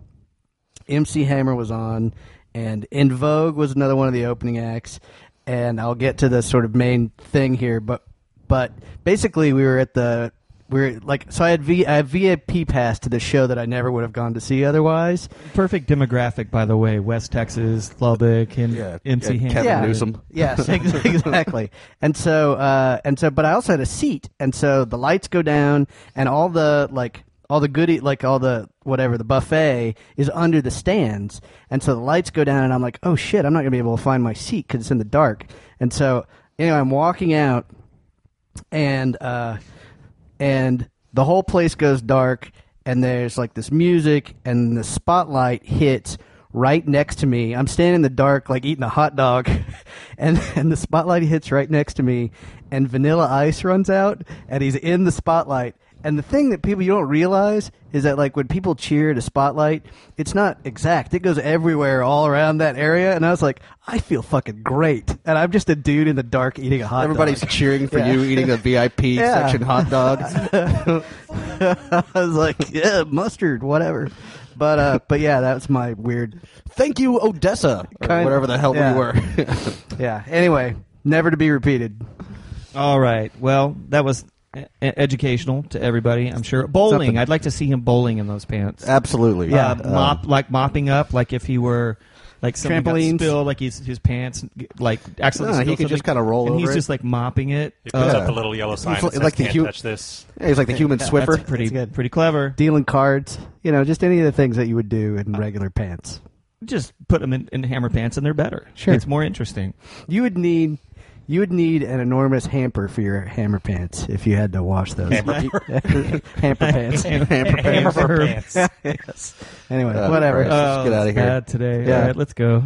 M C Hammer was on, and In Vogue was another one of the opening acts. And I'll get to the sort of main thing here, but but basically we were at the we were like so I had v, I had V I P pass to the show that I never would have gone to see otherwise. Perfect demographic, by the way. West Texas, Lubbock, and Yeah, M C yeah, Hammer. Kevin Yeah. Newsom. Yes, ex- exactly. And so uh, and so, but I also had a seat, and so the lights go down, and all the like. All the goodie, like all the whatever, the buffet is under the stands. And so the lights go down, and I'm like, oh shit, I'm not going to be able to find my seat because it's in the dark. And so, anyway, I'm walking out, and uh, and the whole place goes dark, and there's like this music, and the spotlight hits right next to me. I'm standing in the dark, like eating a hot dog, and and the spotlight hits right next to me, and Vanilla Ice runs out, and he's in the spotlight. And the thing that people you don't realize is that like when people cheer at a spotlight, it's not exact. It goes everywhere, all around that area. And I was like, I feel fucking great, and I'm just a dude in the dark eating a hot Everybody's dog. cheering for Yeah. you eating a V I P Yeah. section hot dog. I was like, yeah, mustard, whatever. But uh, but yeah, that was my weird. Thank you, Odessa, or Kind- whatever the hell yeah. we were. Yeah. Anyway, never to be repeated. All right. Well, that was e- educational to everybody, I'm sure. Bowling. Something. I'd like to see him bowling in those pants. Absolutely. Yeah, Um, mop like mopping up, like if he were like something got Trampolines. spilled, like his his pants like accidentally. No, he spilled could just something, kinda roll and over he's it. just like mopping it. He puts Uh, up the little yellow sign It's that like- says, like the "Can't hu- touch this." yeah, he's like the human Swiffer. That's pretty That's good. pretty clever. Dealing cards, you know, just any of the things that you would do in regular pants. Just put them in, in hammer pants, and they're better. Sure. It's more interesting. You would need, you would need an enormous hamper for your hammer pants if you had to wash those. Hammer. hamper pants. Hammer, Hammer pants. Yes. Anyway, Uh, whatever. Christ. Let's get Oh, outta it's here. bad today. Yeah. All right, let's go.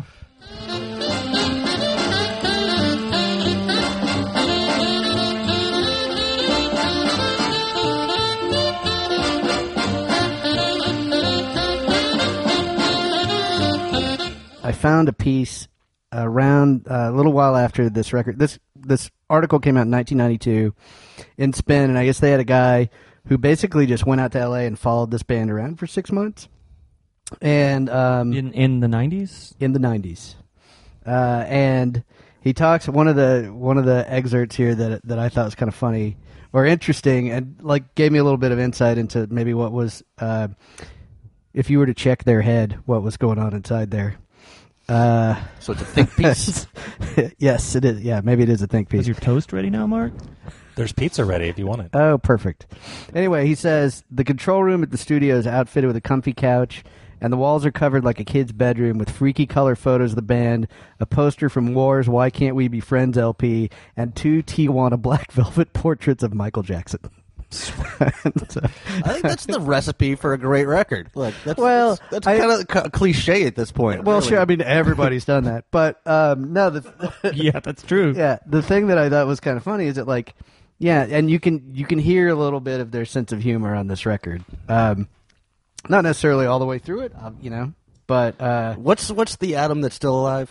I found a piece around uh, a little while after this record. This this article came out in nineteen ninety-two in Spin, and I guess they had a guy who basically just went out to L A and followed this band around for six months, and um, In in the nineties. in the nineties, uh, and he talks one of the one of the excerpts here that that I thought was kind of funny or interesting, and like gave me a little bit of insight into maybe what was uh, if you were to check their head, what was going on inside there. Uh, So it's a think piece. yes, it is. Yeah, maybe it is a think Is piece. your toast ready now, Mark? There's pizza ready if you want it. Oh, perfect. Anyway, he says the control room at the studio is outfitted with a comfy couch, and the walls are covered like a kid's bedroom with freaky color photos of the band, a poster from War's Why Can't We Be Friends L P, and two Tijuana Black Velvet portraits of Michael Jackson. So, I think that's the recipe for a great record. Look, that's, Well, that's, that's I- kind of c- cliche at this point. well, really. sure. I mean, everybody's done that, but um, no. The, Yeah, that's true. yeah, the thing that I thought was kind of funny is that, like, yeah, and you can you can hear a little bit of their sense of humor on this record. Um, not necessarily all the way through it, uh, you know, but uh, What's what's the Adam that's still alive?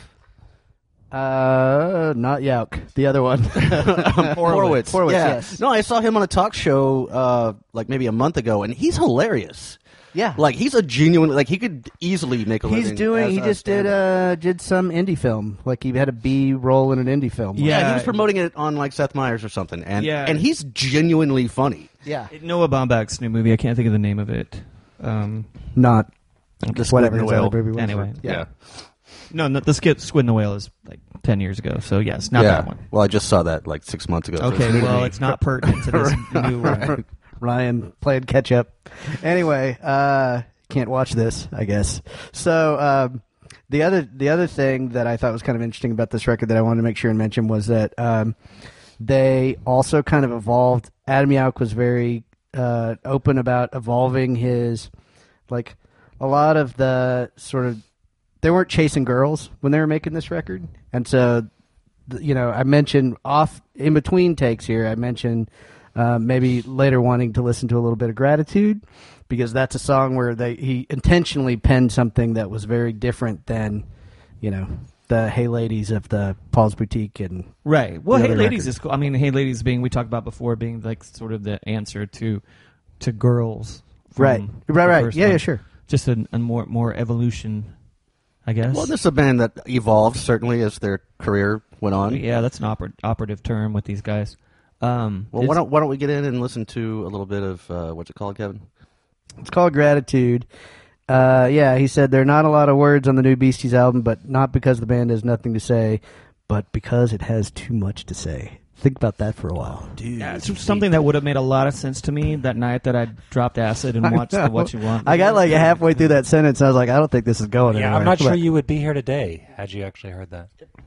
uh, not Yauk, the other one. Horowitz. Horowitz, yeah. yes. No, I saw him on a talk show uh, like maybe a month ago, and he's hilarious. Yeah, Like he's a genuine, like he could easily make a living. he's doing. as He a just did stand-up. uh did some indie film. Like he had a B roll in an indie film. Yeah. Yeah, he was promoting it on like Seth Meyers or something, and Yeah. and he's genuinely funny. yeah, Noah Baumbach's new movie. I can't think of the name of it. Um, not The whatever Squid and his the other Whale. movie was. Anyway. yeah. no, no, the skit Squid and the Whale is like ten years ago. So yes, not yeah. that one. Well, I just saw that like six months ago. so Okay, it's new to well, me. it's not pertinent to this new one. Ryan played catch up. Anyway, uh, can't watch this, I guess. So um, the other the other thing that I thought was kind of interesting about this record that I wanted to make sure and mention was that um, they also kind of evolved. Adam Yauch was very uh, open about evolving his, like, a lot of the sort of, they weren't chasing girls when they were making this record, and so th- you know, I mentioned off in between takes here, I mentioned uh, maybe later wanting to listen to a little bit of Gratitude, because that's a song where they he intentionally penned something that was very different than, you know, the Hey Ladies of the Paul's Boutique and Right. Well, the Hey other Ladies record. is cool. I mean, Hey Ladies being we talked about before being like sort of the answer to to girls. from Right. the Right, right. first Yeah, one. yeah, sure. Just a, a more more evolution, I guess. Well, this is a band that evolved certainly as their career went on. yeah, that's an oper- operative term with these guys. Um, Well, why it's- don't why don't we get in and listen to a little bit of uh, what's it called, Kevin? It's called Gratitude. Uh, yeah, he said there are not a lot of words on the new Beasties album, but not because the band has nothing to say, but because it has too much to say. Think about that for a while. Dude, yeah, it's something that would have made a lot of sense to me that night that I dropped acid and watched the What You Want. I got like halfway through that sentence, and I was like, I don't think this is going Yeah, anywhere. I'm not sure But- you would be here today had you actually heard that.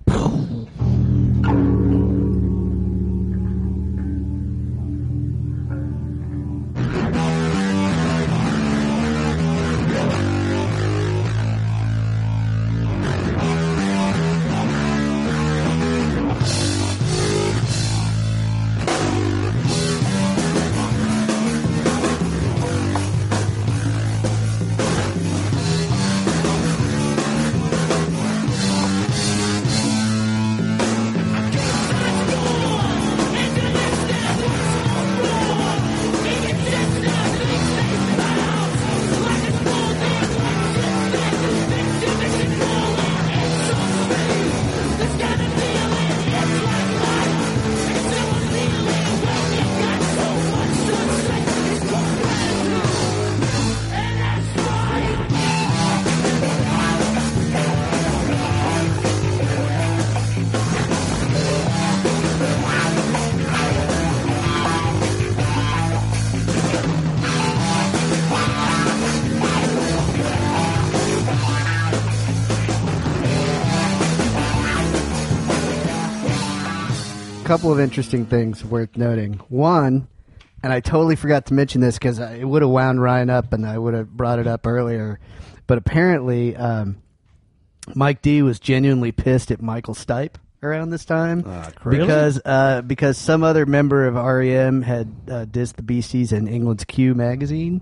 Couple of interesting things worth noting. One, and I totally forgot to mention this because it would have wound Ryan up and I would have brought it up earlier, but apparently um, Mike D was genuinely pissed at Michael Stipe around this time Ah, crazy. because uh, because some other member of R E M had uh, dissed the Beasties in England's Q magazine.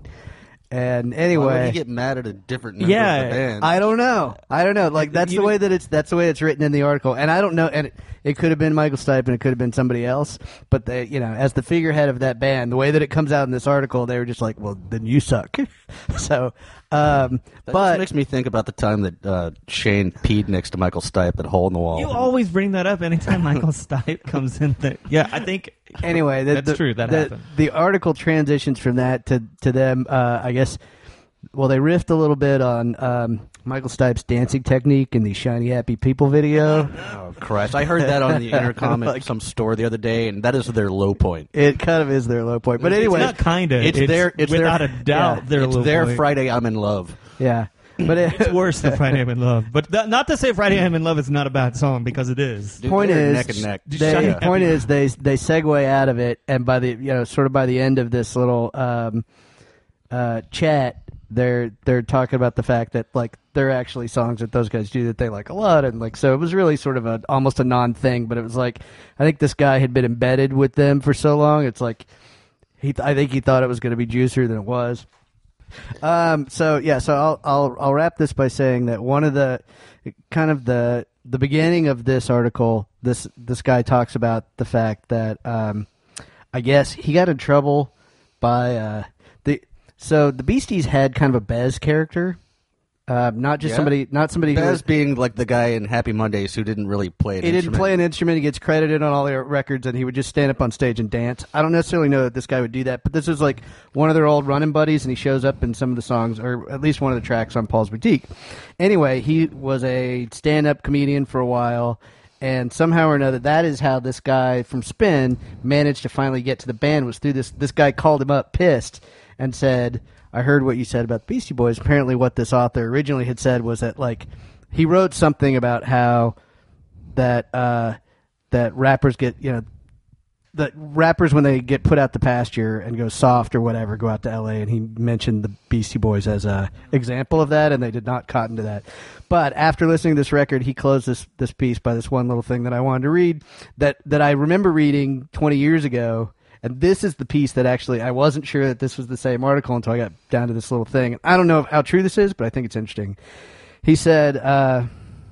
And Why anyway, would he get mad at a different member Yeah, of the band? I don't know. I don't know. Like that's You- the way that it's that's the way it's written in the article, and I don't know. And it, it could have been Michael Stipe, and it could have been somebody else. But they, you know, as the figurehead of that band, the way that it comes out in this article, they were just like, "Well, then you suck." so, um, That but just makes me think about the time that uh, Shane peed next to Michael Stipe at Hole in the Wall. You always bring that up anytime Michael Stipe comes in. There. Yeah, I think. anyway, the, That's the- true, that the, happened. The article transitions from that to to them. Uh, I guess. Well, they riffed a little bit on um, Michael Stipe's dancing technique in the Shiny Happy People video. Oh, Christ. I heard that on the intercom at Like- some store the other day, and that is their low point. It kind of is their low point. But anyway, it's not kinda. It's, It's, their, it's without their, a doubt yeah, their it's low their point. Friday I'm in love. yeah. But it, It's worse than Friday I'm in Love. But th- not to say Friday I'm in Love is not a bad song, because it is. Dude, point they're is, neck and neck. They, Shiny the point Happy- is they they segue out of it, and by the you know sort of by the end of this little um, uh, chat, they're they're talking about the fact that like they're actually songs that those guys do that they like a lot, and like so it was really sort of a almost a non thing, but it was like I think this guy had been embedded with them for so long, it's like he th- I think he thought it was going to be juicier than it was. Um, so yeah, so I'll I'll I'll wrap this by saying that one of the kind of the the beginning of this article, this this guy talks about the fact that um, I guess he got in trouble by uh, the so the Beasties had kind of a Bez character, uh, not just Yeah? somebody, not somebody who Bez being like the guy in Happy Mondays who didn't really play an he didn't instrument. play an instrument. He gets credited on all their records, and he would just stand up on stage and dance. I don't necessarily know that this guy would do that, but this is like one of their old running buddies, and he shows up in some of the songs, or at least one of the tracks on Paul's Boutique. Anyway, he was a stand-up comedian for a while, and somehow or another, that is how this guy from Spin managed to finally get to the band, was through this. This guy called him up pissed and said, I heard what you said about the Beastie Boys. Apparently what this author originally had said was that, like, he wrote something about how that uh, that rappers get, you know, that rappers, when they get put out the pasture and go soft or whatever, go out to L A, and he mentioned the Beastie Boys as a example of that, and they did not cotton to that. But after listening to this record, he closed this this piece by this one little thing that I wanted to read that, that I remember reading twenty years ago. And this is the piece that actually, I wasn't sure that this was the same article until I got down to this little thing. I don't know how true this is, but I think it's interesting. He said, uh,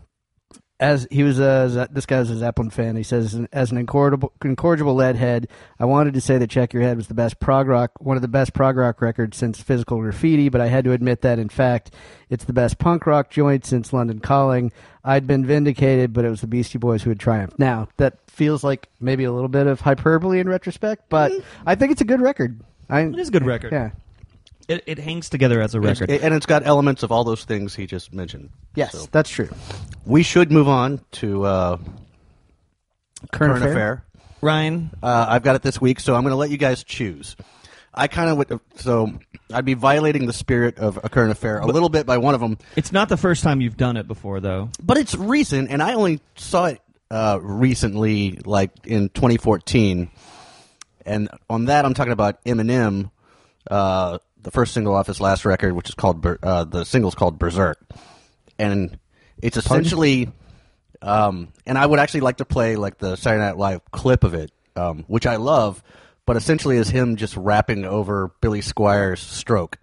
as he was a, this guy was a Zeppelin fan, he says, as an incorrigible, incorrigible leadhead, I wanted to say that Check Your Head was the best prog rock, one of the best prog rock records since Physical Graffiti, but I had to admit that, in fact, it's the best punk rock joint since London Calling. I'd been vindicated, but it was the Beastie Boys who had triumphed. Now, that feels like maybe a little bit of hyperbole in retrospect, but I think it's a good record. I, It is a good record. Yeah. It, it hangs together as a record. It's- and it's got elements of all those things he just mentioned. Yes, So, that's true. we should move on to uh, Current, Current Affair. Ryan, Uh, I've got it this week, so I'm going to let you guys choose. I kind of would, so I'd be violating the spirit of A Current Affair a little bit by one of them, it's not the first time you've done it before, though. but it's recent, and I only saw it uh, recently, like in twenty fourteen. And on that, I'm talking about Eminem, uh, the first single off his last record, which is called Ber- uh, the single's called Berserk, and it's essentially. Um, and I would actually like to play like the Saturday Night Live clip of it, um, which I love, but essentially is him just rapping over Billy Squires' stroke.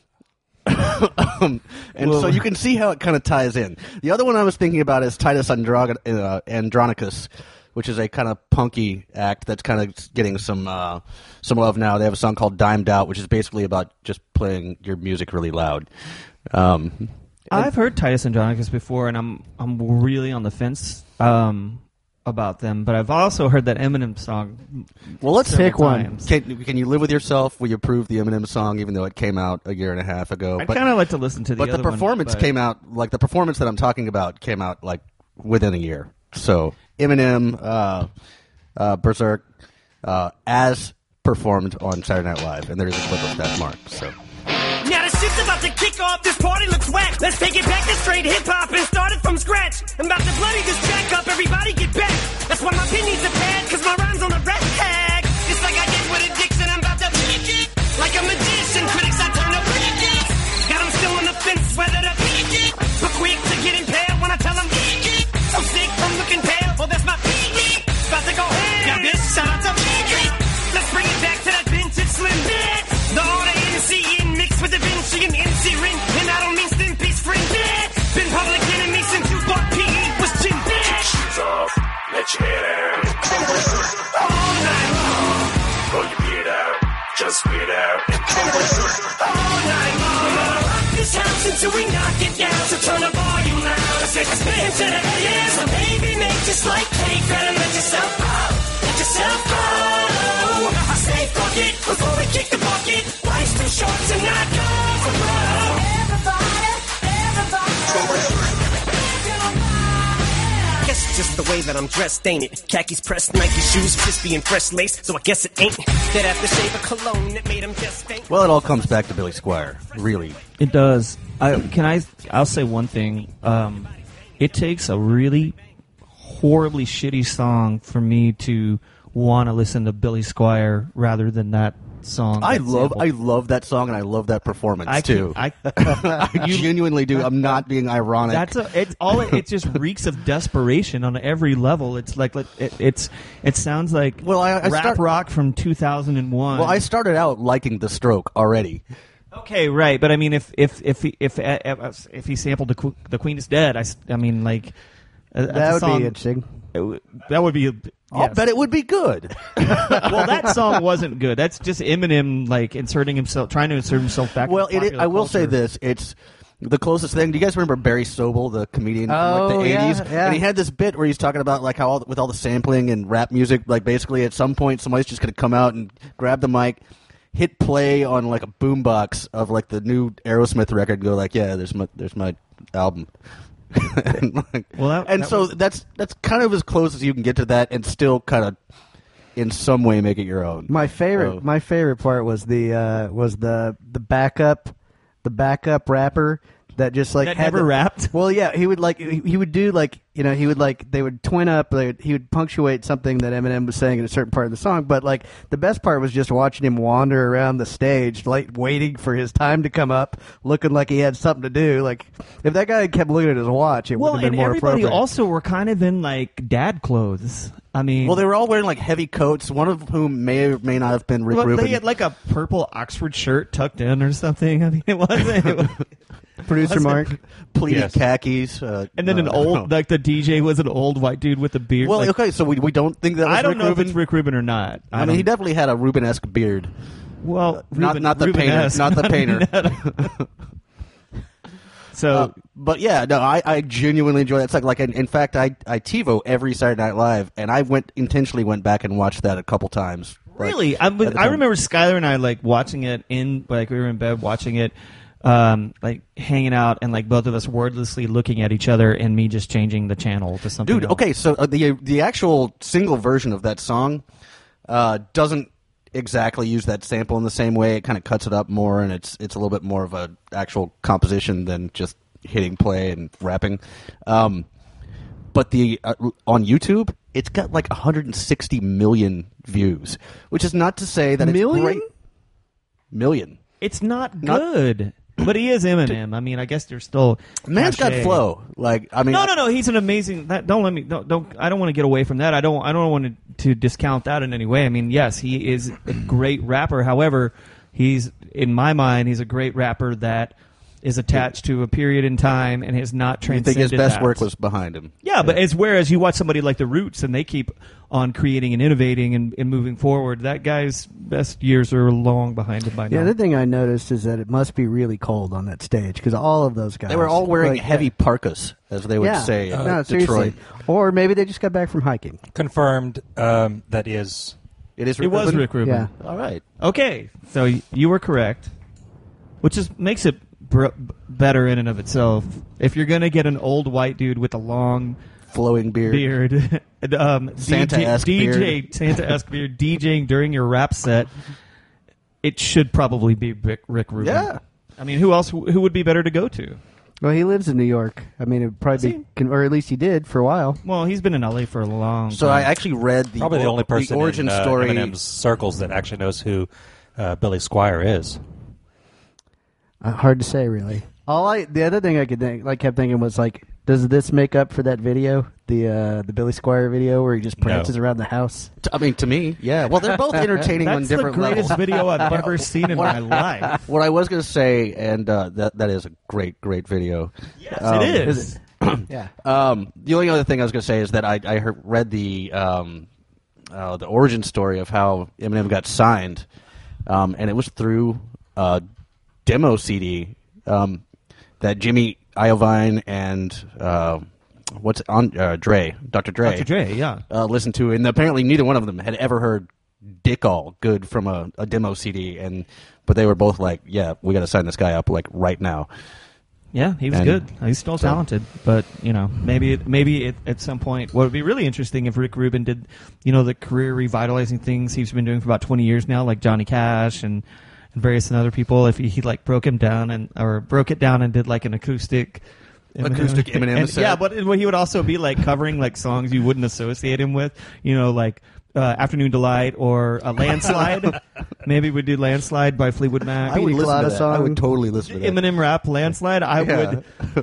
um, and Well- so you can see how it kind of ties in. The other one I was thinking about is Titus Andro- uh, Andronicus, which is a kind of punky act that's kind of getting some uh, some love now. They have a song called Dimed Out, which is basically about just playing your music really loud. Um, I've heard Titus Andronicus before, and I'm I'm really on the fence um, about them. But I've also heard that Eminem song. well, let's several pick one. times. Can, can you live with yourself? Will you approve the Eminem song, even though it came out a year and a half ago? I But, kind of like to listen to the but the other one, performance but- came out, like the performance that I'm talking about came out like within a year. So Eminem, uh, uh, Berserk, uh, as performed on Saturday Night Live, and there's a clip of that mark. So Now the shit's about to kick off, this party looks whack. Let's take it back to straight hip-hop and start it from scratch. I'm about to bloody this track up, everybody get back. That's why my opinions are bad, cause my rhymes on a red tag. It's like I get with addiction, I'm about to peak it. Like a magician, critics I turn to freak it. Got them still on the fence, whether to peak it. But quick to get impaled when I tell them peak it. So sick from looking pale, well that's my peak it. About to go ham. Now this shout out to peak it. Let's bring it back to that vintage slim bit. The order N C in mixed with Da Vinci and M C Rin. And I don't mean Stimpy's friend, bitch. Been public enemy since you thought P E was Jim, bitch. Shoes off, let your hair down. All night long, Pull your beard out, just weird out. all night long. Rock this house until we knock it down. So turn the volume loud. Let's take a spin to the ears. So baby, make just like cake. Better let yourself go. Let yourself go. I say fuck it before we kick the bucket. Life's too short to not go for broke. Everybody, everybody. way that I'm dressed, ain't it? Khakis pressed, Nike shoes, crispy and fresh lace, so I guess it ain't that aftershave of cologne that made him just faint. Well, it all comes back to Billy Squier, really. It does. I, can I? I'll say one thing. Um, it takes a really horribly shitty song for me to want to listen to Billy Squier rather than that song. I that love, sample. I love that song, and I love that performance I too. Can, I, I genuinely do. I'm not being ironic. That's a, it's all. It, it just reeks of desperation on every level. It's like it, it's. It sounds like Well, I- I rap start- rock from two thousand one. well, I started out liking The Stroke already. Okay, right, but I mean, if if if he, if if, if he sampled the Qu- the Queen is Dead, I, s- I mean, like uh, that's That a would song- be interesting. it w- that would be. I'll yes. bet it would be good. Well, that song wasn't good. That's just Eminem like inserting himself, trying to insert himself back. Well, into it, popular I will say culture. this: it's the closest thing. Do you guys remember Barry Sobel, the comedian from like Oh, the yeah, eighties? yeah. And he had this bit where he's talking about like how all, with all the sampling and rap music, like basically at some point somebody's just going to come out and grab the mic, hit play on like a boombox of like the new Aerosmith record, and go like, "Yeah, there's my there's my album." and like, Well, that- and that so was- that's that's kind of as close as you can get to that, and still kind of in some way make it your own. My favorite, Oh. my favorite part was the uh, was the the backup, the backup rapper that just like That had never the- rapped? Well, yeah, he would like he, he would do like you know he would like they would twin up. They would, he would punctuate something that Eminem was saying in a certain part of the song. But like the best part was just watching him wander around the stage, like waiting for his time to come up, looking like he had something to do. Like if that guy had kept looking at his watch, it Well, would have and been more everybody appropriate. also were kind of in like dad clothes. I mean, Well, they were all wearing like heavy coats. One of whom may or may not have been Rick well, Rubin. they had like a purple Oxford shirt tucked in or something. I mean, it wasn't. It was, Producer Mark. pleated Yes. khakis, uh, and then an uh, old, like the D J was an old white dude with a beard. Well, like, okay, so we we don't think that was I don't Rick know Rubin. if it's Rick Rubin or not. I, mean, don't- he definitely had a Rubin-esque beard. well, not Rubin- not the painter, Rubin-esque, not the painter. So Uh, but yeah, no, I, I genuinely enjoy that. It's like like in, in fact, I I TiVo every Saturday Night Live, and I went intentionally went back and watched that a couple times. Like, really, I, at the I time. remember Skylar and I like watching it in like we were in bed watching it, um, like hanging out, and like both of us wordlessly looking at each other, and me just changing the channel to something. Dude, else. okay, so uh, the the actual single version of that song uh, doesn't exactly use that sample in the same way. It kind of cuts it up more, and it's it's a little bit more of a actual composition than just hitting play and rapping. Um, but the uh, on YouTube, it's got like one hundred sixty million views, which is not to say that Million? it's great. Million. It's not Not- good, but he is Eminem. I mean, I guess there's still Man's got cachet. flow. Like I mean, No, no, no. He's an amazing. That, don't let me. Don't, don't. I don't want to get away from that. I don't. I don't want to, to discount that in any way. I mean, yes, he is a great rapper. However, he's in my mind, he's a great rapper that is attached to a period in time and has not I transcended. think his best that. work was behind him. Yeah, but as whereas you watch somebody like the Roots and they keep on creating and innovating and, and moving forward, that guy's best years are long behind him by The now. other thing I noticed is that it must be really cold on that stage because all of those guys They were all wearing like, heavy parkas, as they would yeah. say in no, Detroit. seriously. Or maybe they just got back from hiking. Confirmed. Um, that is. It is. it was Rubin? Rick Rubin. Yeah. All right. Okay, so y- you were correct, which is makes it br- better in and of itself. If you're gonna get an old white dude with a long Flowing beard. beard, um, Santa-esque D J, beard. Santa-esque beard, DJing during your rap set, it should probably be Rick, Rick Rubin. Yeah. I mean, who else? Who would be better to go to? Well, he lives in New York. I mean, it would probably Does be, con- or at least he did for a while. Well, he's been in L A for a long So time. I actually read the Probably the or- only person the origin in uh, story. Eminem's circles that actually knows who uh, Billy Squier is. Uh, hard to say, really. All I, the other thing I could think, like, kept thinking was like, does this make up for that video, the uh, the Billy Squier video, where he just prances No. around the house? T- I mean, to me, yeah. Well, they're both entertaining on That's the different greatest levels. video I've ever seen in my life. What I was going to say, and uh, that that is a great, great video. Yes, Um, it is. Yeah. Um, the only other thing I was going to say is that I, I heard, read the um, uh, the origin story of how Eminem got signed, um, and it was through a demo C D um, that Jimmy Iovine and uh, what's on uh, Dre, Doctor Dre, Doctor Dre, yeah. uh, listened to, and apparently neither one of them had ever heard "Dick All Good" from a, a demo C D, and but they were both like, "Yeah, we got to sign this guy up like right now." Yeah, he was And good. He's still so- talented, but you know, maybe it, maybe it, at some point, what would be really interesting if Rick Rubin did, you know, the career revitalizing things he's been doing for about twenty years now, like Johnny Cash and, and various other people. If he, he like broke him down and or broke it down and did like an acoustic. Acoustic Eminem and, set. yeah, but he would also be like covering like songs you wouldn't associate him with, you know, like uh, Afternoon Delight or a Landslide. Maybe we'd do Landslide by Fleetwood Mac. I would Pina listen Colada to that. song. I would totally listen to that. Eminem rap Landslide. I Yeah. would.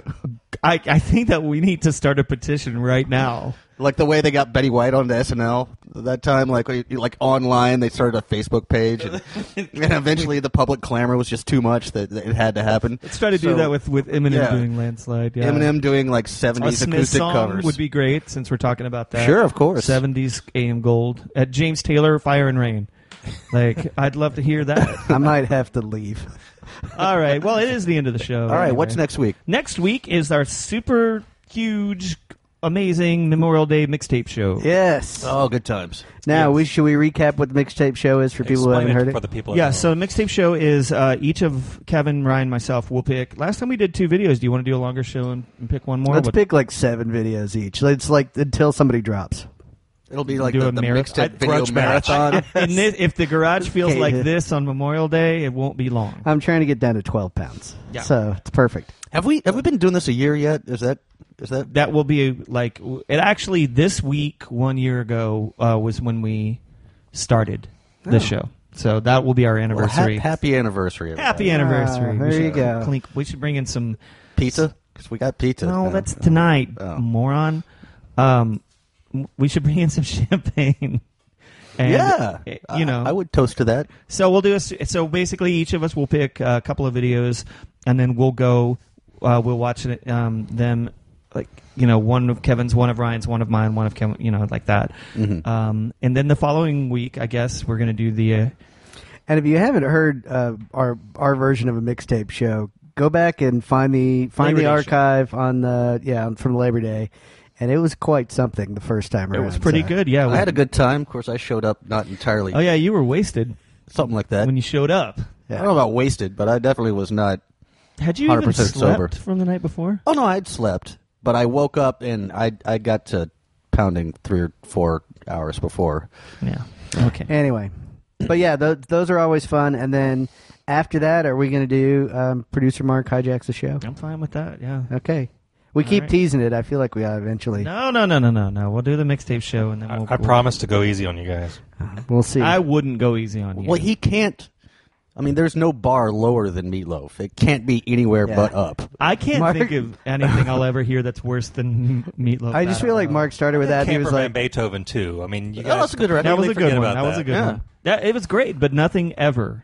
I I think that we need to start a petition right now. Like the way they got Betty White onto S N L that time, like like online, they started a Facebook page, and, and eventually the public clamor was just too much that, that it had to happen. Let's try to do So, that with, with Eminem yeah. doing Landslide. Yeah. Eminem doing like a seventies Smith acoustic song covers would be great since we're talking about that. Sure, of course. seventies A M Gold at James Taylor, Fire and Rain. Like I'd love to hear that. I might have to leave. All right. Well, it is the end of the show. All right, anyway. what's next week? Next week is our super huge, amazing Memorial Day mixtape show. Yes. Oh, good times. Now, yes. we should we recap what the mixtape show is for people who Explain haven't heard it it? for the people. Yeah, at so home. the mixtape show is uh, each of Kevin, Ryan, myself will pick. Last time we did two videos. Do you want to do a longer show and, and pick one more? Let's What- pick like seven videos each. It's like until somebody drops. It'll be like Do the, a the marath- mixtape I'd- video grudge match. marathon. And this, if the garage feels Okay. like this on Memorial Day, it won't be long. I'm trying to get down to twelve pounds. Yeah. So it's perfect. have we have we been doing this a year yet? Is that is that? That will be like it. Actually, this week, one year ago, uh, was when we started the Oh. show. So that will be our Well, ha- anniversary. happy anniversary! everybody. Happy anniversary! Ah, We there should you go. clink- we should bring in some. Pizza, because we got pizza. No, now. that's tonight, Oh. moron. Um, m- we should bring in some champagne. And, yeah. uh, you know, I, I would toast to that. So we'll do a, s- so basically each of us will pick a couple of videos, and then we'll go. Uh, we'll watch it, um, them, like you know, one of Kevin's, one of Ryan's, one of mine, one of Kevin, you know, like that. Mhm. Um, and then the following week, I guess we're gonna do the. Uh, And if you haven't heard uh, our our version of a mixtape show, go back and find the find Labor the Day archive on the yeah from Labor Day, and it was quite something the first time it around. was pretty so. good, yeah. I had a good time. Of course, I showed up not entirely. Oh yeah, you were wasted Something like that. when you showed up. I don't know about wasted, but I definitely was not. Had you even one hundred percent slept sober. from the night before? Oh no, I'd slept, but I woke up and I I got to pounding three or four hours before. Yeah. Okay. Anyway, but yeah, th- those are always fun. And then after that, are we going to do um, producer Mark hijacks the show? I'm fine with that. Yeah. Okay. We All keep right. teasing it. I feel like we got to eventually. No, no, no, no, no, no. We'll do the mixtape show, and then I, we'll. I we'll- promise to go easy on you guys. We'll see. I wouldn't go easy on you. Well, he can't. I mean, there's no bar lower than Meatloaf. It can't be anywhere Yeah. but up. I can't Mark- think of anything I'll ever hear that's worse than Meatloaf. I just feel like Mark started with that. He was Camperman like, Beethoven too. I mean, you Oh, guys that's a good record. that was a completely good forget one. about That was a good Yeah. one. Yeah, it was great, but nothing ever,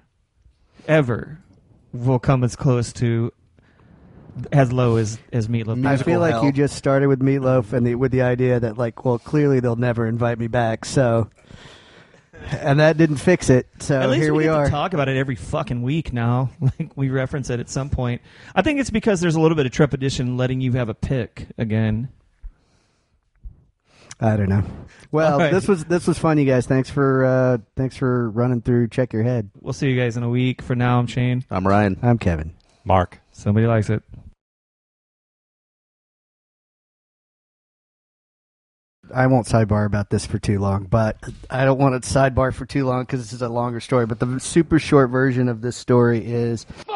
ever will come as close to as low as as Meatloaf. I Musical feel like hell. you just started with Meatloaf and the, with the idea that like, well, clearly they'll never invite me back. So, and that didn't fix it. So At least here we, we, get are. to talk about it every fucking week now. Like we reference it at some point. I think it's because there's a little bit of trepidation letting you have a pick again. I don't know. Well, All right. this was this was fun, you guys. Thanks for uh, thanks for running through. Check your head. We'll see you guys in a week. For now, I'm Shane. I'm Ryan. I'm Kevin. Mark. Somebody likes it. I won't sidebar about this for too long, but I don't want to sidebar for too long because this is a longer story. But the super short version of this story is